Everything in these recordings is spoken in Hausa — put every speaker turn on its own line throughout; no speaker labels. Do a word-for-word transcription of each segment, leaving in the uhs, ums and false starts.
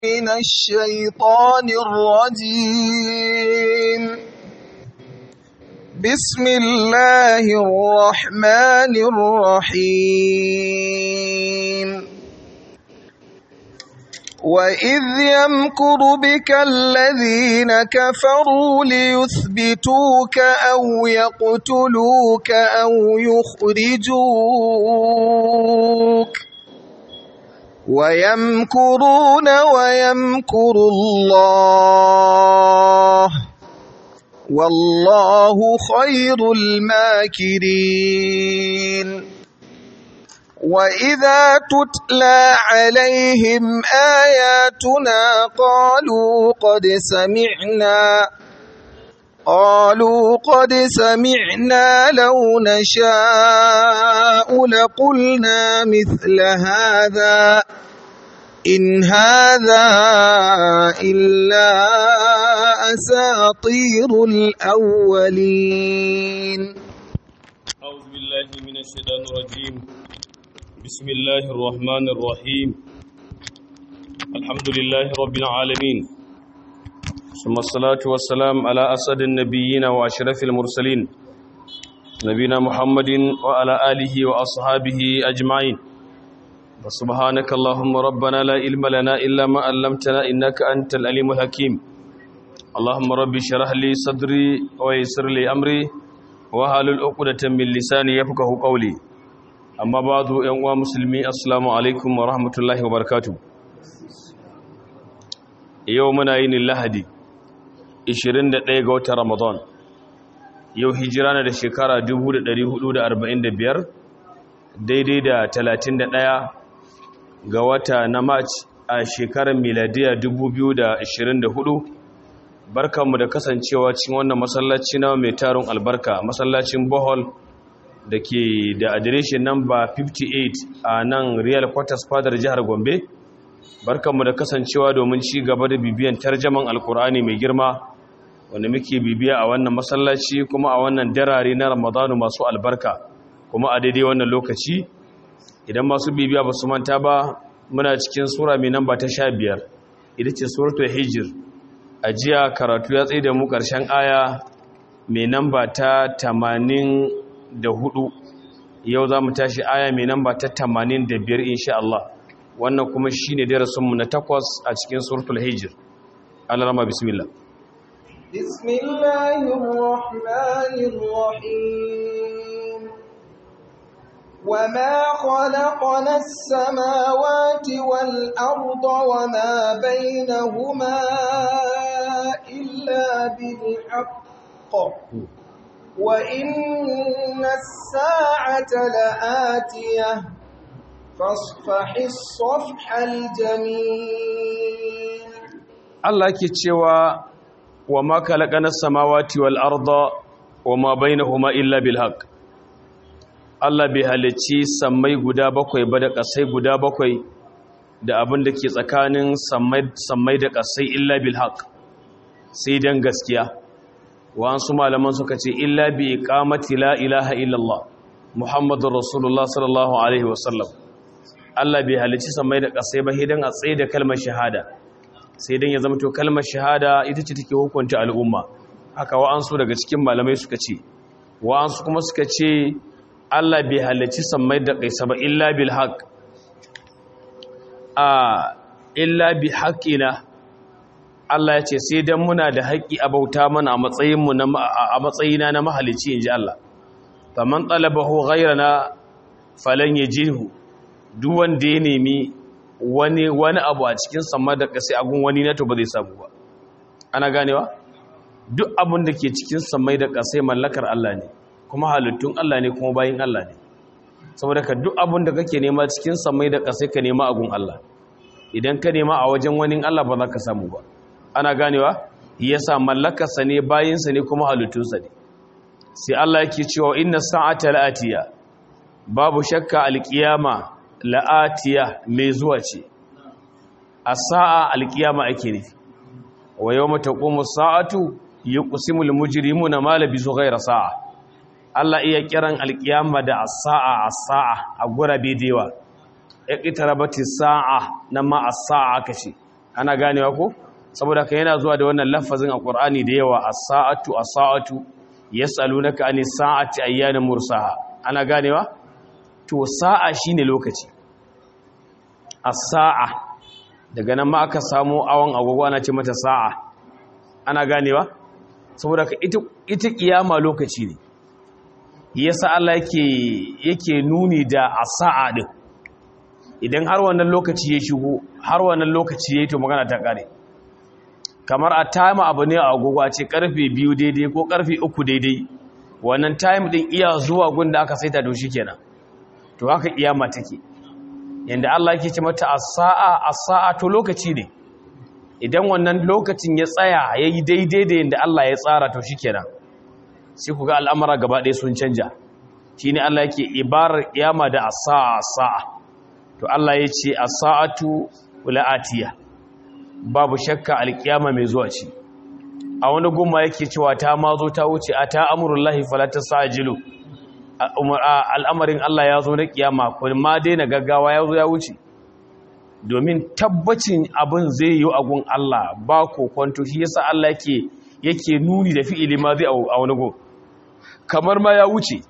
من الشيطان الرجيم. بسم الله الرحمن الرحيم. وإذ يمكر بك الذين كفروا ليثبتوك أو يقتلوك أو يخرجوك ويمكرون ويمكر الله والله خير الماكرين. وإذا تتلى عليهم آياتنا قالوا قد سمعنا قالوا قد سمعنا لو نشاء لقلنا مثل هذا إن هذا إلا أساطير الأولين.
أعوذ بالله من الشيطان الرجيم. بسم الله الرحمن الرحيم. الحمد لله رب العالمين، ثم الصلاة والسلام على أسد النبيين وأشرف المرسلين نبينا محمد وعلى آله وأصحابه أجمعين. وسبحانك اللهم ربنا لا علم لنا إلا ما علمتنا إنك أنت العليم الحكيم. اللهم ربي اشرح لي صدري ويسر لي أمري واحلل عقدة من لساني يفقهوا قولي. أما بعد يا مسلمي السلام عليكم ورحمة الله وبركاته. يومنا يوم اللهدي ishirin da ɗaya ga watan Ramadan. Yau hijira na da shekara dubu da ɗari hudu da arba'in da biyar, daidai da talatin da ɗaya ga wata na March a shekarar miladiya dubu biyu da ashirin da hudu. Barkanmu da kasancewa cikin wannan masallaci na mai tarin albarka, masallacin Bohol da ke da adireshin namba fifty-eight a nan Real Quarters Fadar jihar Gombe. Barkanmu da kasancewa domin ci gaba da bibiyan tarjaman Alkur'ani mai girma wanda muke bibiya a wannan masallaci kuma a wannan darare na Ramadanu masu albarka kuma a daidai wannan lokaci. Idan masu bibiya ba su manta ba, muna cikin sura mai namba ta sha biyar, ita ce suratul Hijr. A jiya karatu ya tsaye da mu ƙarshen aya mai namba ta tamanin da hudu. Yau za mu tashi aya mai namba ta tamanin da biyar insha Allah. Wannan kuma shine darasinmu na takwas a cikin suratul Hijr. Allah rama bismillah.
Bismillahir Rahmanir Rahim. Wama khalaqna as-samawati wal arda wama bainahuma illa bil haqq wa inna as-sa'ata la'atiyah فاصفح الصفح الجميل.
Allah ke cewa wa ma khalaqana samawati wal arda wa ma bainahuma illa bil haqq. Allah bai halicci sammai guda bakwai ba da ƙasai guda bakwai da abin da ke tsakanin sammai da ƙasai illa bil haqq, sai dan gaskiya. Wa ansu malaman suka ce illa bi iqamati la ilaha illallah Muhammadur Rasulullah sallallahu alaihi wasallam. Allah bai halicci samai da ƙasai ba hidan a tsaye da kalmar shahada, sai dan ya zama to kalmar shahada ita ce take hukunta al'umma. Haka wa'ansu daga cikin malamai suka ce, wa'ansu kuma suka ce Allah bai halicci samai da ƙasa ba illa bil haqq, a illa bi haqqina. Allah ya ce sai dan muna da haƙƙi a bauta mana a matsayin mu na a matsayina na mahalicci inji Allah. Faman talabahu ghayrana falan yajidhu. Duk wanda ya nemi wani wani abu a cikin sama da ƙasa agun wani na to ba zai samu ba. Ana ganewa? Duk abin da ke cikin samai da ƙasa mallakar Allah ne, kuma halittun Allah ne, kuma bayin Allah ne. Saboda ka duk abin da kake nema cikin samai da ƙasa ka nema agun Allah. Idan ka nema a wajen wani Allah ba za ka samu ba. Ana ganewa? Yasa mallakarsa ne, bayinsa ne, kuma halittunsa ne. Sai Allah yake cewa inna sa'ata la'atiya. Babu shakka alƙiyama la'atiya mai zuwa ce. A sa'a alƙiyama ake nufi. Wa yawma taqumu sa'atu yuqsimul mujrimuna ma labisu ghayra sa'a. Allah iya kiran alƙiyama da as-sa'a as-sa'a a gurabe da yawa. Iqtarabati sa'a nan ma as-sa'a kace. ana ganewa ko saboda ka yana zuwa da wannan lafazin a Qur'ani da yawa as-sa'atu as-sa'atu yas'alunaka anis sa'ati ayyana mursaha ana ganewa to sa'a shine lokaci as-sa'a daga nan ma aka samu awon agogo ana ce mata sa'a ana ganewa saboda ka ita ita kiyama lokaci ne yasa Allah yake yake nuni da as-sa'a din idan har wannan lokaci ya shigo har wannan lokaci yayi to magana ta kare kamar a time abu ne a agogo a ce karfe biyu daidai ko karfe uku daidai wannan time din iya zuwa gunda aka saita to shikenan to haka kiyama take yanda Allah yake ce mata as-sa'a as-sa'a to lokaci ne idan wannan lokacin ya tsaya yayi daidai da yanda Allah ya tsara to shikenan sai ku ga al'amura gaba ɗaya sun canja shine Allah yake ibarar kiyama da as-sa'a as-sa'a to Allah ya ce as-sa'atu la'atiya babu shakka alkiyama mai zuwa ce a wani gumma yake cewa ta mazo ta wuce ata amrullahi fala tasajilu al'amarin Allah ya zo na kiyama kuma daina gaggawa ya zo ya wuce domin tabbacin abin zai yi a gun Allah ba kokonto shi yasa Allah yake yake nuni da fi'ili ma zai a wani go kamar ma ya wuce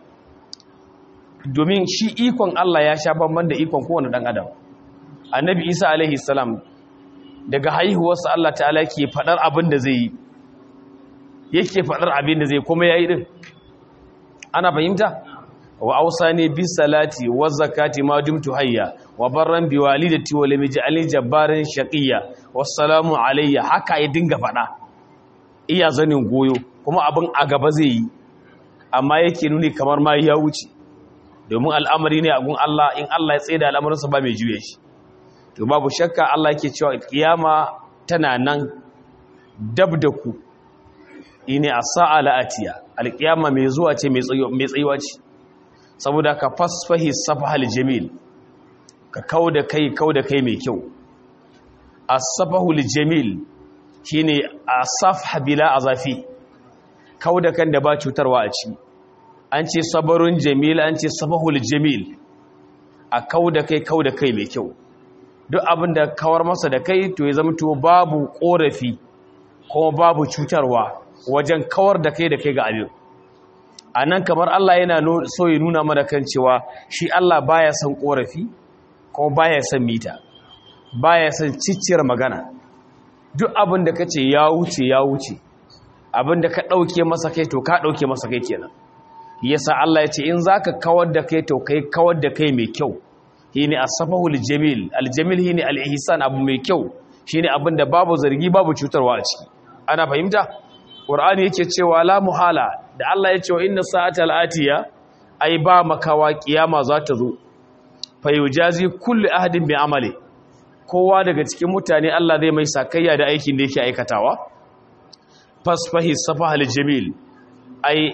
domin shi ikon Allah ya sha bamban da ikon kowane dan adam annabi Isa alaihi salam daga haihuwarsa Allah ta'ala yake fadar abin da zai yi yake fadar abin da zai kuma yayi din ana fahimta wa awsani bis salati waz zakati ma dumtu hayya wa barran bi walidati wa lam yaj'alni jabbaran shaqiyya wassalamu alayya haka ya dinga fada iya zanin goyo kuma abin a gaba zai yi amma yake nuni kamar ma ya wuce domin al'amari ne a gun Allah in Allah ya tsaye da al'amuransa ba mai juye shi to babu shakka Allah yake cewa kiyama tana nan dab da ku ine as-sa'a la'atiya al-qiyama mai zuwa ce mai tsayuwa ce saboda ka fasfahi safahal jamil ka kauda kai kauda kai mai kyau as-safahul jamil shine as-safha bila azafi kauda kan da ba cutarwa a ciki an ce sabarun jamil an ce safahul jamil a kauda kai kauda kai mai kyau duk abin da kawar masa da kai to ya zama to babu korafi kuma babu cutarwa wajen kawar da kai da kai ga abin a nan kamar Allah yana so ya nuna mana kan cewa shi Allah baya son korafi kuma baya son mita baya son cicciyar magana duk abin da kace ya wuce ya wuce abin da ka dauke masa kai to ka dauke masa kai kenan yasa Allah ya ce in zaka kawar da kai to kai kawar da kai mai kyau shine as-safahul jamil al-jamil shine al-ihsan abu mai kyau shine abin da babu zargi babu cutarwa a ciki ana fahimta Qur'ani yake cewa la muhala da Allah ya ce wa inna sa'ata al-atiya ai ba makawa kiyama za ta zo fa yujazi kullu ahadin bi amali kowa daga cikin mutane Allah zai mai sakayya da aikin da yake aikatawa fasfahi safahal jamil ai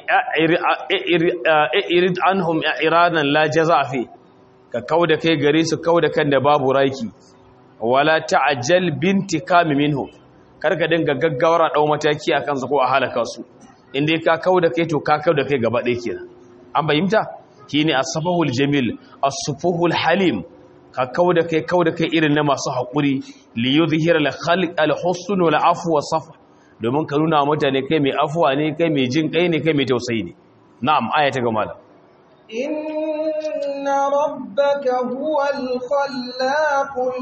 irid anhum iradan la jazafi ka kauda kai gare su kauda kan da babu raki wala ta'ajjal bintikam minhu karka dinga gaggawar dau mataki akan su ko a halaka su inda ka kauda kai to ka kauda kai gaba ɗaya kenan an bayyanta shine as-safahul jamil as-sufuhul halim ka kauda kai kauda kai irin na masu hakuri li yuzhira al-khalq al-husn wal afwa wa safa domin ka nuna mutane kai mai afuwa ne kai mai jin kai ne kai mai tausayi ne na'am aya ta gaba
inna rabbaka huwal khallaqul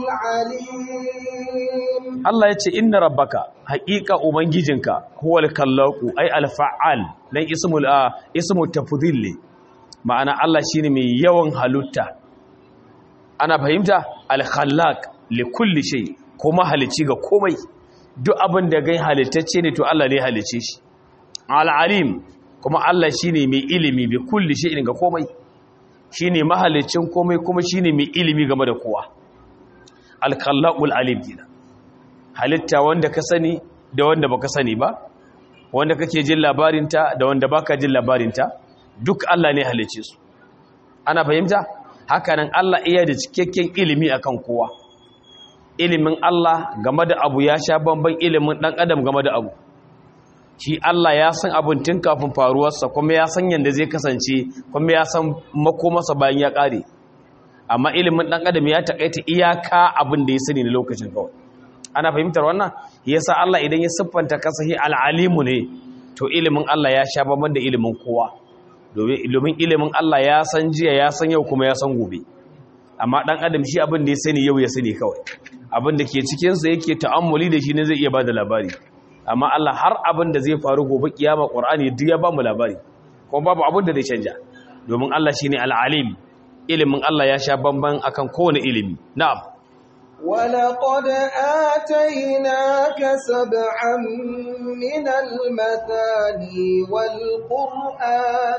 alim
Allah yace inna rabbaka haqiqa ubangijinka huwal khallaqu ay al-fa'al dan ismul a ismu tafdhil ne ma'ana Allah shine mai yawan halitta ana fahimta al-khallaq li kulli shay kuma halici ga komai duk abin da gai halittacce ne to Allah ne halice shi al-alim kuma Allah shine mai ilimi bi kulli shay'in ga komai shine mahalicin komai kuma shine mai ilimi game da kowa al-khallaqul alim dina halitta wanda ka sani da wanda baka sani ba wanda kake jin labarinta da wanda baka jin labarinta duk Allah ne halice su ana fahimta haka nan Allah iya da cikakken ilimi akan kowa ilimin Allah game da abu ya sha bamban ilimin dan adam game da abu shi Allah ya san abin tun kafin faruwarsa kuma ya san yanda zai kasance kuma ya san makomarsa bayan ya kare amma ilimin dan adam ya takaita iyaka abin da ya sani na lokacin kawai ana fahimtar wannan yasa Allah idan ya siffanta kansa hi al-alimu ne to ilimin Allah ya sha bamban da ilimin kowa domin ilimin Allah ya san jiya ya san yau kuma ya san gobe amma dan adam shi abin da ya sani yau ya sani kawai abin da ke cikin sa yake ta'ammuli da shi ne zai iya bada labari amma Allah har abin da zai faru gobe kiyama Qur'ani duk ya ba mu labari kuma babu abin da zai canja domin Allah shine al-alim ilimin Allah ya sha bamban akan kowane ilimi na'am
ولقد آتيناك سبعا من المثاني والقرآن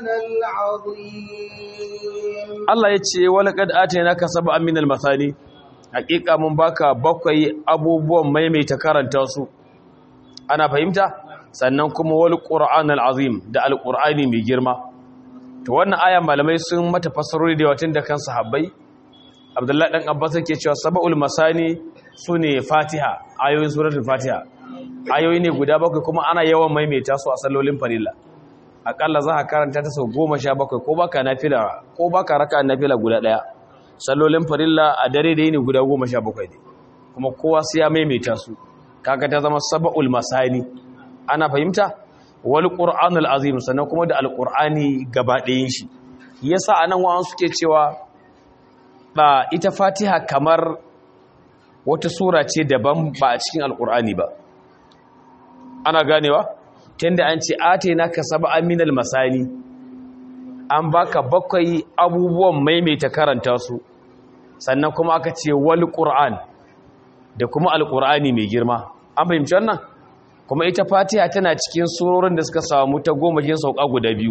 العظيم
الله يتشي ولقد آتيناك سبعا من المثاني حقيقة من باكا بقي أبوبوا ميمي تكارن تاسو أنا فهمت سننكم والقرآن العظيم ده القرآن ميجرما وانا آية malamai sun mata fassarori da watan da kan sahabbai Abdullahi dan Abbas yake cewa sab'ul masani sune Fatiha ayoyin suratul Fatiha ayoyi ne guda bakwai kuma ana yawan maimaita su a sallolin farilla akalla za ka karanta ta sau goma sha bakwai ko baka nafila ko baka raka nafila guda daya sallolin farilla a dare da yini guda goma sha bakwai ne kuma kowa sai ya maimaita su kaga ta zama sab'ul masani ana fahimta wal qur'anul azim sannan kuma da alqur'ani gaba ɗayan shi yasa anan wa'an suke cewa ba ita Fatiha kamar wata sura ce daban ba a cikin alkur'ani ba ana ganewa tunda an ce atainaka sab'an minal masani an baka bakwai abubuwan maimaita karanta su sannan kuma aka ce wal qur'an da kuma alkur'ani mai girma an fahimci wannan kuma ita Fatiha tana cikin surorin da suka samu ta goma cikin sauka guda biyu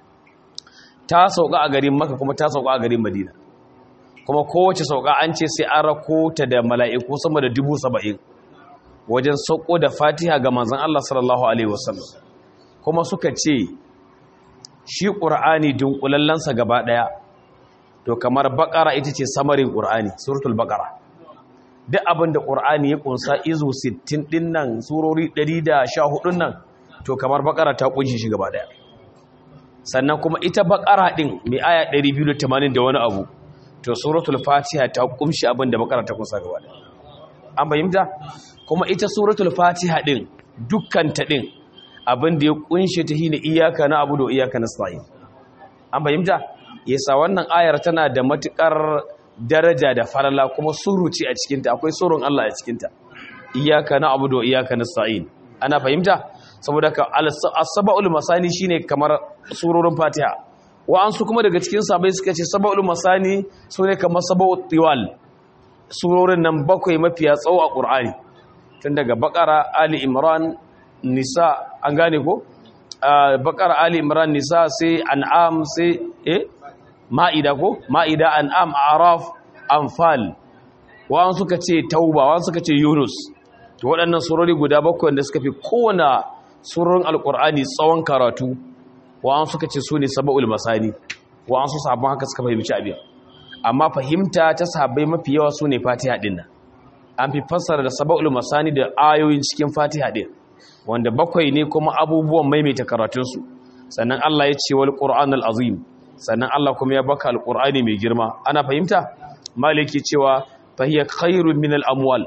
ta sauka a garin Makka kuma ta sauka a garin Madina kuma kowace sauka an ce sai an rako ta da mala'iku sama da dubu saba'in wajen sauko da Fatiha ga manzon Allah sallallahu alaihi wasallam kuma suka ce shi Qur'ani dunkulallansa gaba daya to kamar Baqara ita ce samarin Qur'ani suratul Baqara duk abin da Qur'ani ya kunsa izu sittin din nan surori ɗari da sha hudu nan to kamar Baqara ta kunshi shi gaba daya sannan kuma ita Baqara din mai aya ɗari biyu da tamanin da wani abu to suratul Fatiha ta kumshi abin da Baqara ta kunsa gaba daya an fahimta kuma ita suratul Fatiha din dukkan ta din abin da ya kunshe ta hina iyyaka na'budu wa iyyaka nasta'in an fahimta yasa wannan ayar tana da matukar daraja da farala kuma suruci a cikin ta akwai surun Allah a cikin ta iyyaka na'budu wa iyyaka nasta'in ana fahimta saboda ka as-sab'ul masani shine kamar surorin Fatiha wa'ansu kuma daga cikin sahabbai suka ce sab'ul masani sune kamar sab'ut tiwal surorin nan bakwai mafiya tsawo a Qur'ani tun daga Baqara Ali Imran Nisa an gane ko Baqara Ali Imran Nisa sai An'am sai eh Ma'ida ko Ma'ida An'am Araf Anfal wa'ansu suka ce Tauba wa'ansu suka ce Yunus to waɗannan surori guda bakwai da suka fi kowane surorin Alƙur'ani tsawon karatu wa'an suka ce su ne saba'ul masani wa'an su sahabban haka suka fahimci abin amma fahimta ta sahabbai mafi yawa su ne Fatiha din nan an fi fassara da saba'ul masani da ayoyin cikin Fatiha din wanda bakwai ne kuma abubuwan maimaita karatunsu sannan Allah ya ce wal qur'anul azim sannan Allah kuma ya baka alqur'ani mai girma ana fahimta maliki cewa fahiya khairun min al amwal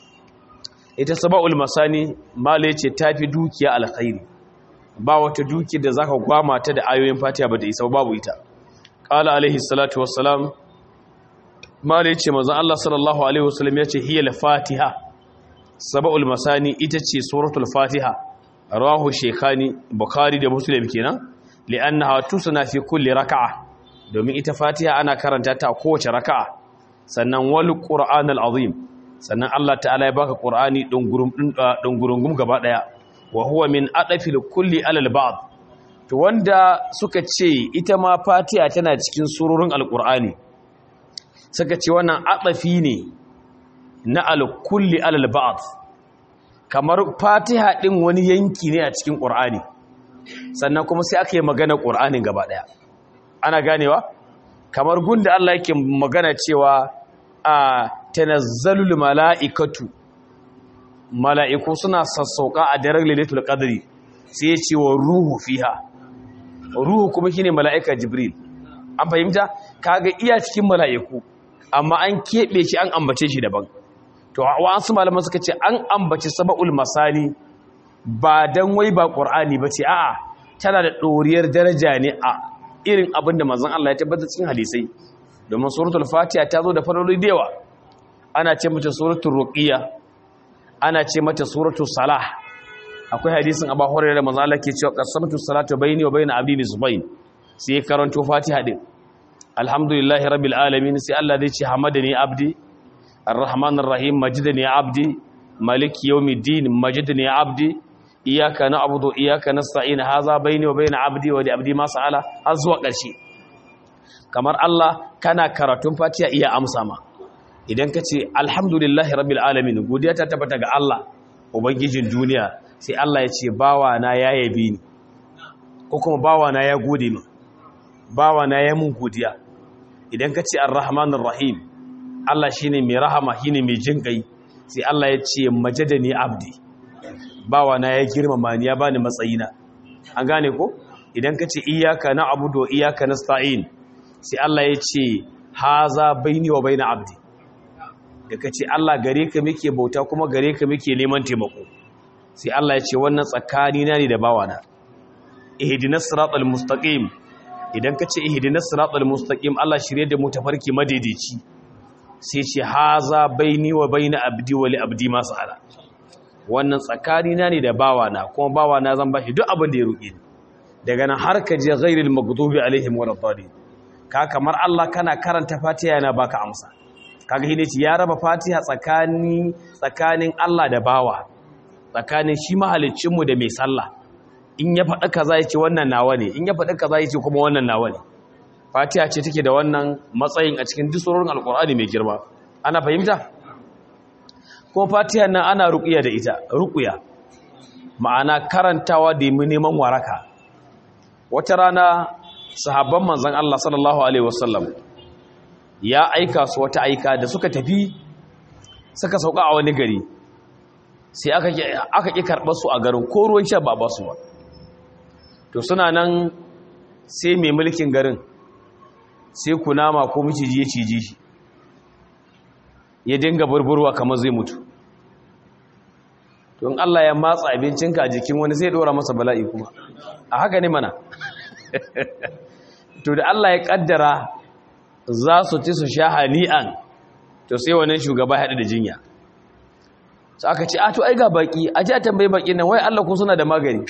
ita saba'ul masani malai ce tafi dukiya alkhairi ba wata duki da zaka gwama ta da ayoyin Fatiha ba da isa babu ita qala alaihi salatu wassalam mala yace manzon Allah sallallahu alaihi wasallam yace hiya al-Fatiha sab'ul masani ita ce suratul Fatiha rawahu shaykhani Bukhari da Muslim kenan li'annaha tusna fi kulli rak'a domin ita Fatiha ana karanta ta kowace raka'a sannan wal Qur'anul azim sannan Allah ta'ala ya baka Qur'ani dungurum dungurungum gaba daya wa huwa min adafil kulli alal ba'd to wanda suka ce ita ma Fatiha tana cikin surorin alqur'ani suka ce wannan adafi ne na al-kulli alal ba'd kamar Fatiha din wani yanki ne a cikin Qur'ani sannan kuma sai aka yi magana Qur'anin gaba daya ana ganewa kamar gunda Allah yake magana cewa a tanazzalul mala'ikatu mala'iku suna sassauka a daren lailatul qadri sai ya ce wa ruhu fiha ruhu kuma shine mala'ika jibril an fahimta kaga iya cikin mala'iku amma an kebe shi an ambace shi daban to wa'ansu malaman suka ce an ambaci saba'ul masani ba dan wai ba qur'ani bace a'a tana da doriyar daraja ne a irin abin da manzon Allah ya tabbata cikin hadisai domin suratul fatiha ta zo da faroli da yawa ana ce mata suratul ruqiyya ana ce mata suratul salah akwai hadisin Abu Hurairah da manzon Allah ke cewa qasamtu salatu bayni wa bayna abdi nisbayn sai karanto fatiha din alhamdulillahi rabbil alamin sai Allah zai ce hamadani abdi arrahmanir rahim majidani abdi maliki yawmiddin majidani abdi iyyaka na'budu iyyaka nasta'in hadha bayni wa bayna abdi wa li abdi ma sa'ala har zuwa ƙarshe kamar Allah kana karatun fatiha iya amsa ma idan ka ce alhamdulillahi rabbil alamin godiya ta tabbata ga Allah ubangijin duniya sai Allah ya ce bawa na ya yabi ni ko kuma bawa na ya gode min bawa na ya mun godiya idan ka ce arrahmanir rahim Allah shine mai rahama shine mai jinkai sai Allah ya ce majadani abdi bawa na ya girmama ni ya bani matsayina an gane ko idan ka ce iyyaka na'budu wa iyyaka nasta'in sai Allah ya ce haza baini wa baina abdi da ka ce Allah gare ka muke bauta kuma gare ka muke neman taimako sai Allah ya ce wannan tsakani na ne da bawana ihdinas siratal mustaqim idan ka ce ihdinas siratal mustaqim Allah shirye da mu tafarki madaidaici sai ce haza baini wa baina abdi wa li abdi ma sa'ala wannan tsakani na ne da bawana kuma bawana zan bashi duk abin da ya roƙe ni daga nan har ka je ghairil maghdubi alaihim waladdallin ka kamar Allah kana karanta Fatiha yana baka amsa kaga shine ce ya raba Fatiha tsakani tsakanin Allah da bawa tsakanin shi mahaliccin mu da mai sallah in ya faɗa kaza yace wannan nawa ne in ya faɗa kaza yace kuma wannan nawa ne Fatiha ce take da wannan matsayin a cikin duk surorin Alƙur'ani mai girma ana fahimta ko Fatiha nan ana ruqiya da ita ruqiya ma'ana karantawa da neman waraka wata rana sahabban manzon Allah sallallahu alaihi wasallam ya aika su wata aika da suka tafi suka sauka a wani gari sai aka aka ki karɓar su a garin ko ruwan sha ba ba su ba to suna nan sai mai mulkin garin sai kunama ko miciji ya ciji shi ya dinga burburwa kamar zai mutu to in Allah ya matsa abincinka a jikin wani zai dora masa bala'i kuma a haka ne mana to da Allah ya kaddara za su ci su sha hani'an to sai wannan shugaba ya haɗu da jinya sai aka ce a to ai ga baki a ji a tambayi baki nan wai Allah ko suna da magani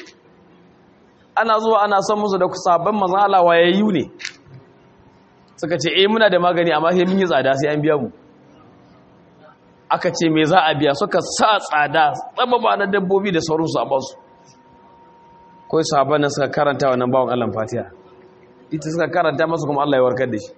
ana zuwa ana son musu da sabon manzon Allah wayayyu ne suka ce eh muna da magani amma sai mun yi tsada sai an biya mu aka ce me za a biya suka sa tsada tsababa na dabbobi da sauransu a basu kawai sahabban nan suka karanta wannan bawon Allah Fatiha ita suka karanta masa kuma Allah ya warkar da shi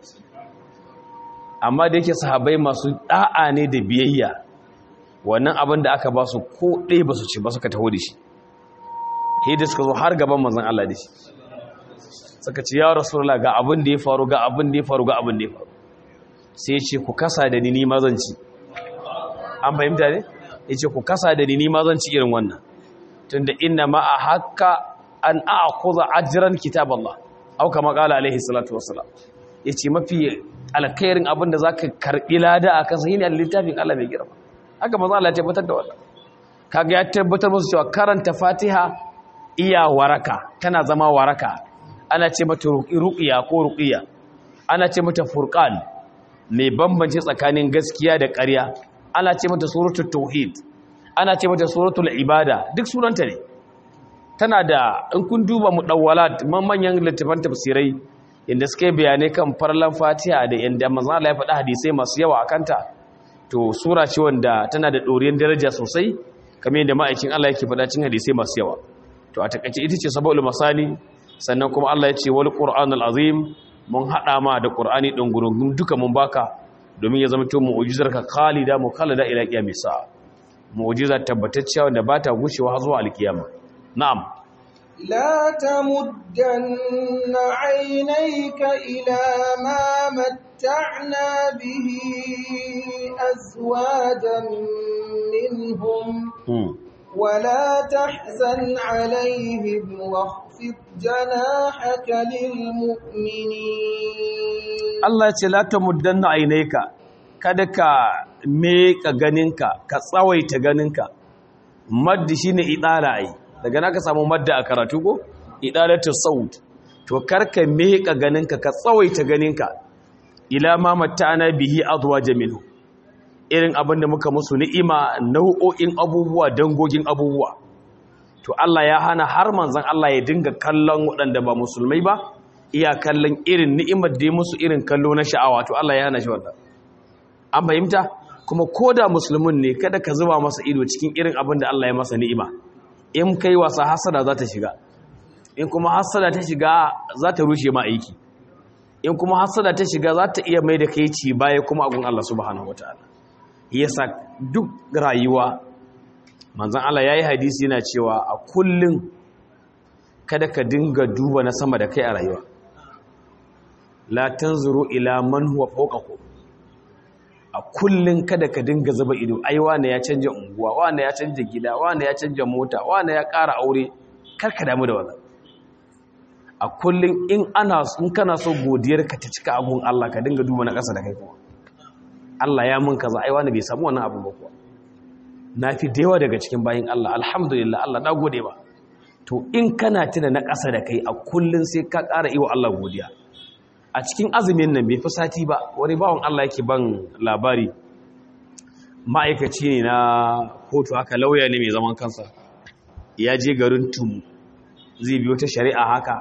amma da yake sahabbai masu da'a ne da biyayya wannan abin da aka ba su ko ɗaya ba su ci ba suka taho da shi sai da suka zo har gaban manzon Allah da shi suka ce ya rasulullah ga abin da ya faru ga abin da ya faru ga abin da ya faru sai ya ce ku kasa da ni ni ma zan ci an fahimta ne ya ce ku kasa da ni ni ma zan ci irin wannan tunda inna ma a haka an a'khudha ajran kitaballah au kama qala alaihi salatu wassalam yace mafi alkhairin abinda zaka karbi lada akan sahihin littafin Allah mai girma haka manzo Allah ya tabbatar da wannan kaga ya tabbatar musu cewa karanta Fatiha iya waraka tana zama waraka ana ce mata ruqiya ko ruqiya ana ce mata furqan mai bambance tsakanin gaskiya da ƙarya ana ce mata suratul tauhid ana ce mata suratul ibada duk sunanta ne tana da in kun duba mudawwalat manyan littafan tafsirai inda suke bayanai kan farlan Fatiha da inda manzo Allah ya faɗa hadisai masu yawa akan ta to sura ce wanda tana da doriyar daraja sosai kamar yadda ma'aikin Allah yake faɗa cikin hadisai masu yawa to a takeice ita ce sab'ul masani sannan kuma Allah ya ce wal qur'anul azim mun hada ma da qur'ani din gurungun duka mun baka domin ya zama to mu'jizar ka khalida mukallada ila qiyamis sa'a mu'jiza tabbatacciya wanda ba ta gushewa har zuwa alkiyama na'am
la tamuddanna 'aynayka ila ma matta'na bihi azwajan minhum ولا تحزن عليهم واخفض جناحك للمؤمنين
Allah ya ce la tamuddanna aynayka kada ka meka ganinka ka tsawaita ganinka maddi shine idala ai daga naka samu madda a karatu ko idalatu saut to karka meka ganinka ka tsawaita ganinka ila ma matta'ana bihi azwaja minhu irin abinda muka musu ni'ima nau'o'in abubuwa dangogin abubuwa to Allah ya hana har manzon Allah ya dinga kallon waɗanda ba musulmai ba iya kallon irin ni'imar da ya musu irin kallo na sha'awa to Allah ya hana shi wannan an fahimta kuma koda musulmin ne kada ka zuba masa ido cikin irin abin da Allah ya masa ni'ima in kai wasa hasada za ta shiga in kuma hasada ta shiga za ta rushe ma aiki in kuma hasada ta shiga za ta iya mai da kai ci baya kuma agun Allah subhanahu wataala yasa duk rayuwa manzon Allah yayi hadisi yana cewa a kullun kada ka dinga duba na sama da kai a rayuwa la tanzuru ila man huwa fawqakum a kullun kada ka dinga zuba ido ai wane ya canja unguwa wane ya canja gida wane ya canja mota wane ya ƙara aure kar ka damu da wannan a kullun in ana in kana so godiyar ka ta cika abun Allah ka dinga duba na ƙasa da kai kuma Allah ya mun kaza ai wane bai samu wannan abun ba kuwa nafi da yawa daga cikin bayin Allah alhamdulillah Allah na gode ba to in kana tuna na ƙasa da kai a kullun sai ka ƙara yi wa Allah godiya a cikin azumin nan bai fi sati ba wani bawan Allah yake ban labari ma'aikaci ne na kotu haka lauya ne mai zaman kansa ya je garin tum zai biyo ta shari'a haka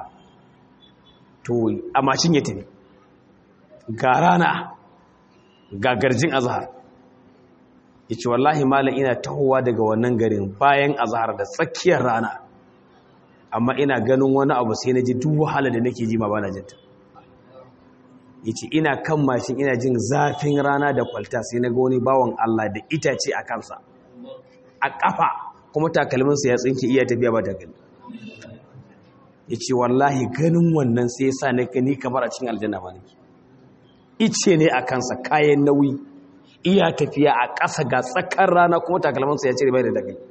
to a mashin ya tafi ga rana ga garjin azhar ya ce wallahi malam ina tahowa daga wannan garin bayan azhar da tsakiyar rana amma ina ganin wani abu sai na ji duk wahala da nake ji ma bana jinta yace ina kan mashin ina jin zafin rana da kwalta sai na ga wani bawan Allah da itace a kansa a kafa kuma takalminsa ya tsinke iya tafiya ba takalmi yace wallahi ganin wannan sai yasa na kani kamar a cikin aljanna ba nake ice ne a kansa kayan nauyi iya tafiya a ƙasa ga tsakar rana kuma takalminsa ya cire bai da takalmi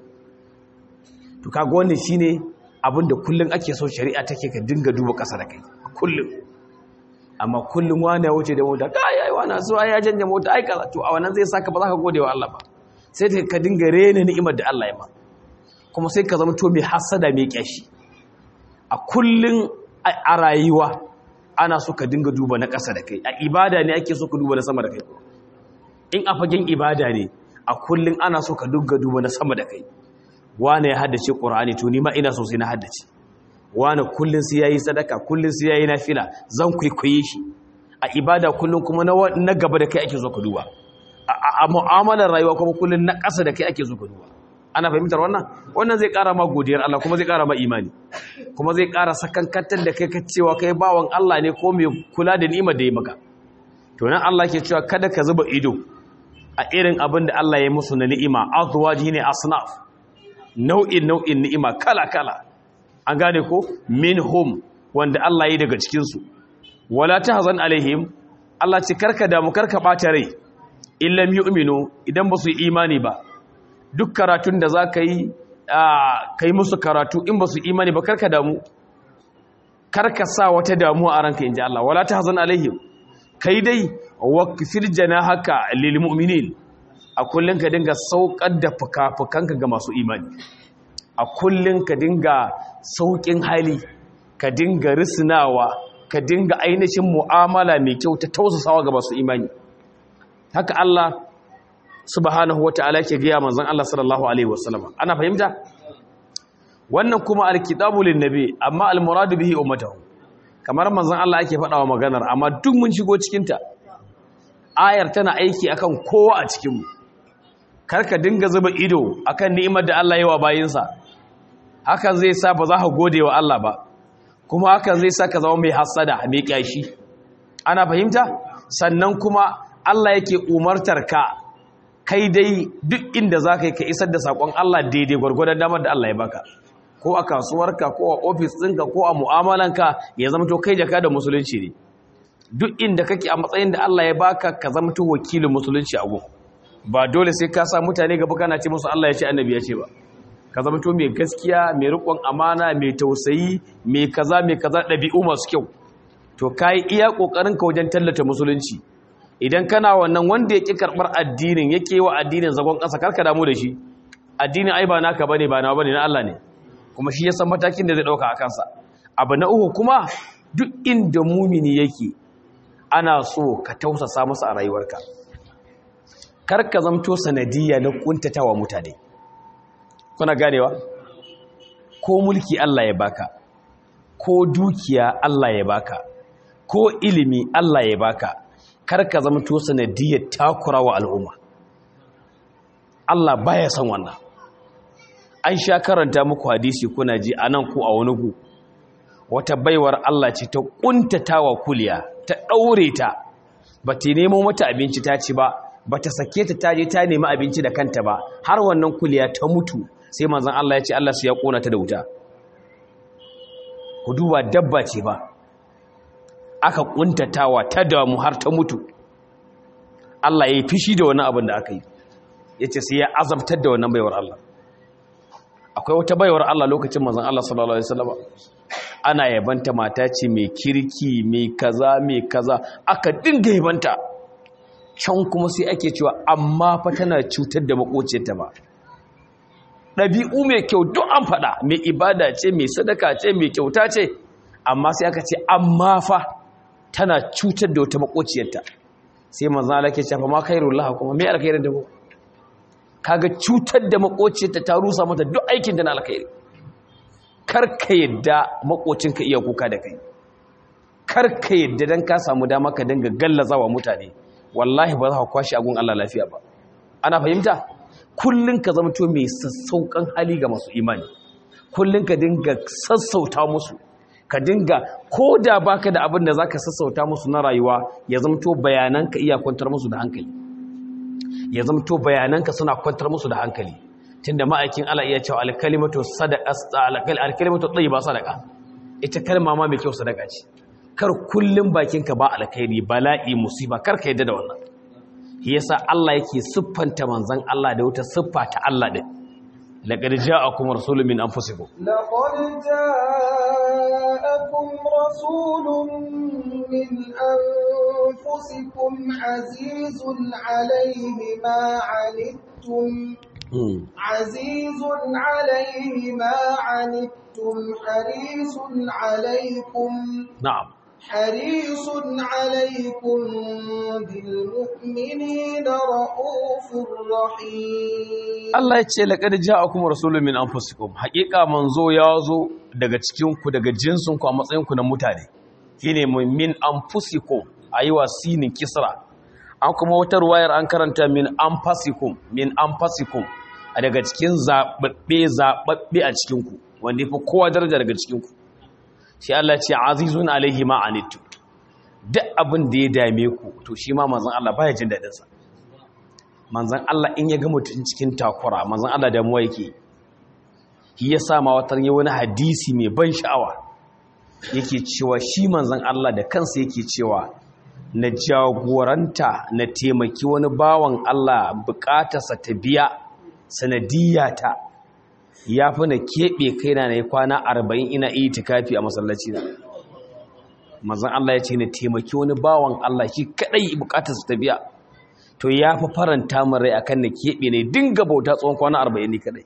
to kaga wannan shine abinda kullun ake so shari'a take ka dinga duba ƙasa da kai kullun amma kullum wani ya wuce da mota kai ai wani so ai ya canja mota ai kaza to a wannan zai saka ba za ka gode wa Allah ba sai ka dinga rena ni'imar da Allah ya ma kuma sai ka zama to mai hasada mai kyashi a kullum a rayuwa ana so ka dinga duba na ƙasa da kai a ibada ne ake so ka duba na sama da kai in a fagen ibada ne a kullum ana so ka dinga duba na sama da kai wani ya haddace Qur'ani to ni ma ina so sai na haddace wani kullum sai yayi sadaka kullum sai yayi nafila zan kwaikwaye shi a ibada kullum kuma na gaba da kai ake zo ka duba a mu'amalar rayuwa kuma kullum na ƙasa da kai ake zo ka duba ana fahimtar wannan wannan zai ƙara ma godiyar Allah kuma zai ƙara ma imani kuma zai ƙara sakankantar da kai ka cewa kai bawan Allah ne ko mai kula da ni'imar da ya maka to nan Allah ke cewa kada ka zuba ido a irin abin da Allah ya musu na ni'ima azwaji ne asnaf nau'in nau'in ni'ima kala kala an gane ko minhum wanda Allah ya yi daga cikinsu wala tahzan alaihim Allah ce karka damu karka bata rai illam yu'minu idan ba su yi imani ba duk karatun da za ka yi kai musu karatu in ba su imani ba karka damu karka sa wata damuwa a ranka inji Allah wala tahzan alaihim kai dai waqfir janahaka lil mu'minin a kullun ka dinga saukar da fuka-fukanka ga masu imani a kullun ka dinga saukin hali ka dinga risnawa ka dinga ainihin mu'amala mai kyau ta tausasawa ga masu imani haka Allah subhanahu wata'ala ke gaya manzon Allah sallallahu alaihi wasallam ana fahimta wannan kuma alkitabu linnabi amma almuradu bihi ummatahu kamar manzon Allah ake faɗawa maganar amma duk mun shigo cikin ta ayar tana aiki akan kowa a cikin mu karka dinga zuba ido akan ni'imar da Allah ya wa bayinsa hakan zai sa ba za ka gode wa Allah ba kuma hakan zai sa ka zama mai hasada mai kyashi ana fahimta sannan kuma Allah yake umartar ka kai dai duk inda za ka yi ka isar da saƙon Allah daidai gwargwadon damar da Allah ya baka ko a kasuwarka ko a ofis ɗinka ko a mu'amalanka ya zama to kai jaka da musulunci ne duk inda kake a matsayin da Allah ya baka ka zama to wakilin musulunci a gun ba dole sai ka sa mutane gaba kana ce musu Allah ya ce annabi ya ce ba ka zama to mai gaskiya mai riƙon amana mai tausayi mai kaza mai kaza ɗabi'u masu kyau to kai iya ƙoƙarin ka wajen tallata musulunci idan kana wannan wanda yake karbar addinin yake wa addinin zagon kasa karka damu da shi addinin ai ba naka bane ba nawa bane na Allah ne kuma shi ya san matakin da zai dauka a kansa abu na uku kuma duk inda mumini yake ana so ka tausasa masa a rayuwarka karka zamto sanadiyya na kuntatawa mutane kuna ganewa ko mulki Allah ya baka ko dukiya Allah ya baka ko ilimi Allah ya baka karka zamto sanadiyyar takurawa al'umma Allah baya son wannan an sha karanta muku hadisi kuna ji anan ku a wani gu wata baiwar Allah ce ta kuntatawa kuliya ta daure ta bata nemo mata abinci ta ci ba bata sake ta taje ta nemi abinci da kanta ba har wannan kuliya ta mutu sai manzon Allah ya ce Allah su ya kona ta da wuta ku duba dabba ce ba aka kuntatawa ta damu har ta mutu Allah ya yi fishi da wani abin da aka yi yace sai ya azabtar da wannan baiwar Allah akwai wata baiwar Allah lokacin manzon Allah sallallahu alaihi wasallam ana yabanta mata ce mai kirki mai kaza mai kaza aka dinga yabanta can kuma sai ake cewa amma fa tana cutar da makociyarta ba ɗabi'u mai kyau duk an faɗa mai ibada ce mai sadaka ce mai kyauta ce amma sai aka ce amma fa tana cutar da wata makociyarta sai manzo Allah ke cewa ma khairullah kuma me alkhairin da ku kaga cutar da makociyarta ta rusa mata duk aikin da na alkhairi kar ka yadda makocinka iya kuka da kai kar ka yadda dan ka samu dama ka dinga gallazawa mutane wallahi ba za ka kwashi agun Allah lafiya ba ana fahimta kullun ka zamto mai sassaukan hali ga masu imani kullun ka dinga sassauta musu ka dinga koda baka da abin da zaka sassauta musu na rayuwa ya zamto bayananka iya kwantar musu da hankali ya zamto bayananka suna kwantar musu da hankali tunda ma'aikin Allah iya cewa al-kalimatu sadaqa al-kalimatu tayyiba sadaqa ita kalma ma mai kyau sadaka ce kar kullum bakinka ba alkhairi bala'i musiba kar ka yadda da wannan shi yasa Allah yake siffanta manzon Allah da wata siffa ta Allah din laqad ja'akum rasulun min anfusikum
laqad ja'akum rasulun min anfusikum azizun 'alayhi ma 'anittum azizun 'alayhi ma 'anittum harisun 'alaykum
na'am
حريص عليكم بالمؤمنين رؤوف رحيم
Allah ya ce laqad ja'akum rasulun min anfusikum haqiqa manzo ya zo daga cikin ku daga jinsin ku a matsayin ku na mutane shine min anfusikum ayiwa sinin kisra an kuma wata ruwayar an karanta min anfasikum min anfasikum daga cikin zababbe zababbe a cikin ku wanda fa kowa daraja daga cikin ku shi Allah ce azizun alaihi ma anittu duk abin da ya dame ku to shi ma manzon Allah baya jin dadin sa manzon Allah in ya ga mutun cikin takura manzon Allah damuwa yake shi yasa ma watan yi wani hadisi mai ban sha'awa yake cewa shi manzon Allah da kansa yake cewa na jagoranta na taimaki wani bawan Allah bukatarsa ta biya sanadiyata ya fi na keɓe kaina na yi kwana arba'in ina itikafi a masallaci na manzon Allah ya ce na taimaki wani bawan Allah shi kadai bukatar su ta biya to ya fi faranta min rai akan na keɓe ne dinga bauta tsawon kwana arba'in ne kadai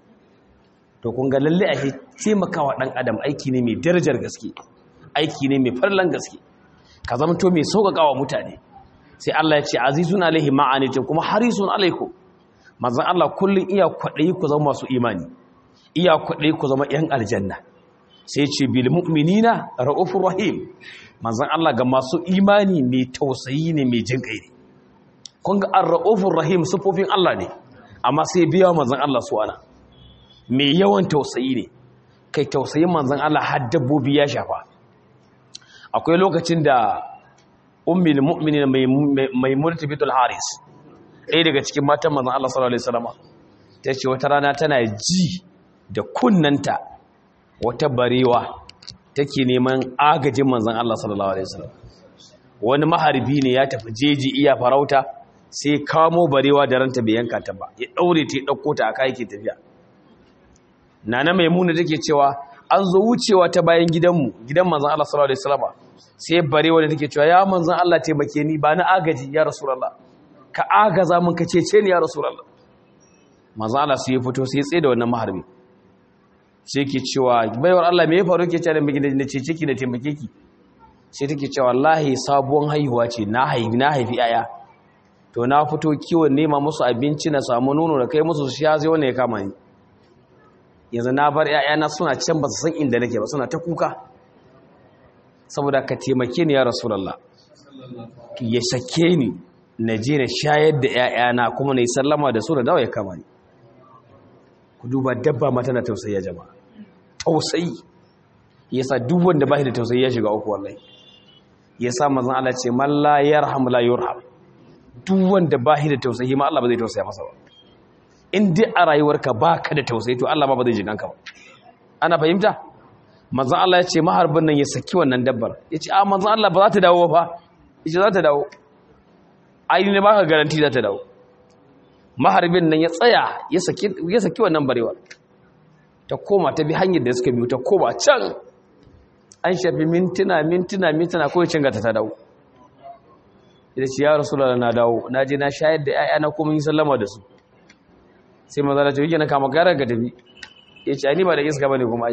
to kun ga lalle a taimakawa dan adam aiki ne mai darajar gaske aiki ne mai farlan gaske ka zamto mai sauƙaƙawa mutane sai Allah ya ce azizun alaihi ma'anitin kuma harisun alaikum manzon Allah kullun iya kwaɗayi ku zama masu imani iya kwaɗayi ku zama ‘yan aljanna sai ce bil mu'minina ra'ufur rahim manzon Allah ga masu imani mai tausayi ne mai jin kai ne kun ga ar-ra'ufur rahim sufofin Allah ne amma sai biya manzon Allah su ana mai yawan tausayi ne kai tausayin manzon Allah har dabbobi ya shafa akwai lokacin da ummul mu'minin maimunatu bintul haris ɗaya daga cikin matan manzon Allah sallallahu alaihi wasallam ta ce wata rana tana ji da kunnanta wata barewa take neman agajin manzon Allah sallallahu alaihi wasallam wani maharbi ne ya tafi jeji iya farauta sai kamo barewa da ranta bai yanka ta ba ya daure ta ya dauko ta aka yake tafiya nana maimuna take cewa an zo wucewa ta bayan gidanmu gidan manzon Allah sallallahu alaihi wasallam sai bare wanda take cewa ya manzon Allah taimake ni ba na agaji ya rasulullah ka agaza mun ka cece ni ya rasulullah manzon Allah sai ya fito sai ya tsaye da wannan maharbi sai yake cewa baiwar Allah me ya faru ke cewa miki da cece ki da taimake ki sai take cewa wallahi sabuwar haihuwa ce na haifi na haifi yaya to na fito kiwon nema musu abinci na samu nono da kai musu sha zai wanda ya kama ni yanzu na bar ‘ya'yana suna can ba su san inda nake ba suna ta kuka saboda ka taimake ni ya rasulallah ya sake ni na je na shayar da ‘ya'yana kuma na yi sallama da su da dawa ya kama ni ku duba dabba mata na tausayi ya jama'a tausayi ya sa duk wanda ba shi da tausayi ya shiga uku wallahi ya sa mazan Allah ce man la yarham la yurham duk wanda ba shi da tausayi ma Allah ba zai tausaya masa ba in dai a rayuwarka ba ka da tausayi to Allah ma ba zai ji kanka ba ana fahimta manzon Allah ya ce maharbin nan ya saki wannan dabbar ya ce a manzon Allah ba za ta dawo ba ya ce za ta dawo ai ne ba ka garanti za ta dawo maharbin nan ya tsaya ya saki ya saki wannan barewar ta koma ta bi hanyar da suka biyo ta koma can an shafi mintuna mintuna mintuna ko cin gata ta dawo ya ce ya rasulullah na dawo na je na shayar da ƴaƴana kuma yi sallama da su sai maza da tafiye na kama gara ga tafi ya ce ni ba da iska ba ne kuma ai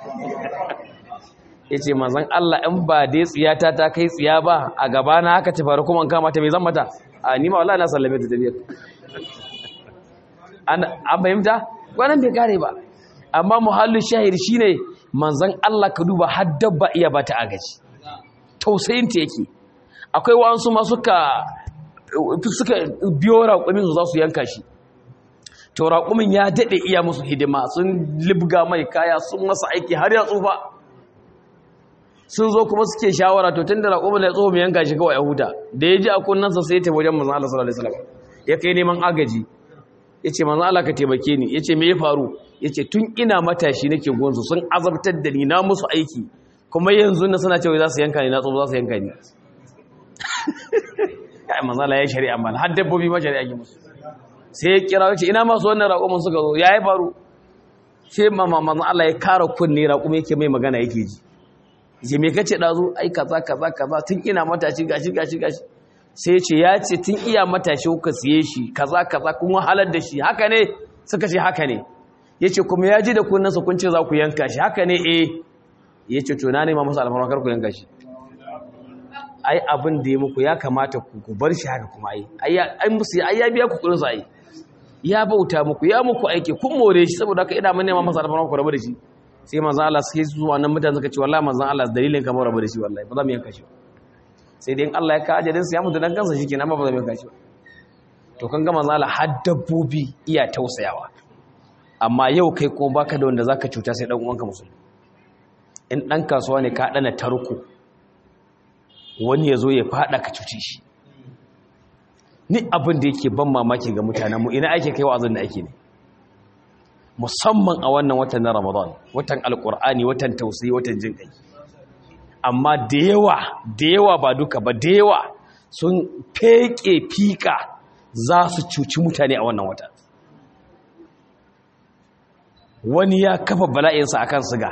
ya ce mazan Allah in ba dai tsiyata ta kai tsiya ba a gaba na haka ta faru kuma an kama ta mai zan mata a ni ma wallahi na sallame ta tafiyar an fahimta wannan bai kare ba amma muhallin shahir shine manzan Allah ka duba har dabba iya ba ta agaji tausayin ta yake akwai wasu ma suka suka biyo raƙumin su za su yanka shi to raƙumin ya daɗe iya musu hidima sun libga mai kaya sun masa aiki har ya tsufa sun zo kuma suke shawara to tun da raƙumin ya tsoho mai yanka shi kawai ya huta da ya ji a kunnansa sai ya tafi wajen manzan Allah sallallahu alaihi wasallam ya kai neman agaji ya ce manzan Allah ka taimake ni ya ce me ya faru ya ce tun ina matashi nake gonsu sun azabtar da ni na musu aiki kuma yanzu na suna cewa za su yanka ni na tsoho za su yanka ni ya manzan Allah ya shari'a mana har dabbobi ma shari'a ki musu sai ya kira wace ina masu wannan raƙumin suka zo ya yi faru sai mamman Allah ya kara kunne raƙumin yake mai magana yake ji je me kace dazu ai kaza kaza kaza tun ina matashi gashi gashi gashi sai ya ce ya ce tun iya matashi kuka siye shi kaza kaza kun wahalar da shi haka ne suka ce haka ne yace kuma ya ji da kunnansa kun ce za ku yanka shi haka ne eh yace to na nema masa alfarma kar ku yanka shi ai abin da ya muku ya kamata ku bar shi haka kuma ai ai musu ai ya biya ku kudin sa ai ya bauta muku ya muku aiki kun more shi saboda haka ina mun nema masa alfarma ku rabu da shi sai manzon Allah sai su zuwa nan mutane suka ce wallahi manzon Allah dalilin kamar rabu da shi wallahi ba za mu yanka shi sai dai in Allah ya ka ajalin sa ya mutu dan kansa shikenan amma ba za mu yanka shi to kan ga manzon Allah har dabbobi iya tausayawa amma yau kai ko baka da wanda zaka cuta sai dan uwanka musulmi in dan kasuwa ne ka dana tarko wani ya zo ya fada ka cuci shi ni abin da yake ban mamaki ga mutanenmu ina ake kai wa'azin da ake ne musamman a wannan watan na Ramadan watan alkur'ani watan tausayi watan jin kai amma da yawa da yawa ba duka ba da yawa sun feke fika za su cuci mutane a wannan wata wani ya kafa bala'insa akan siga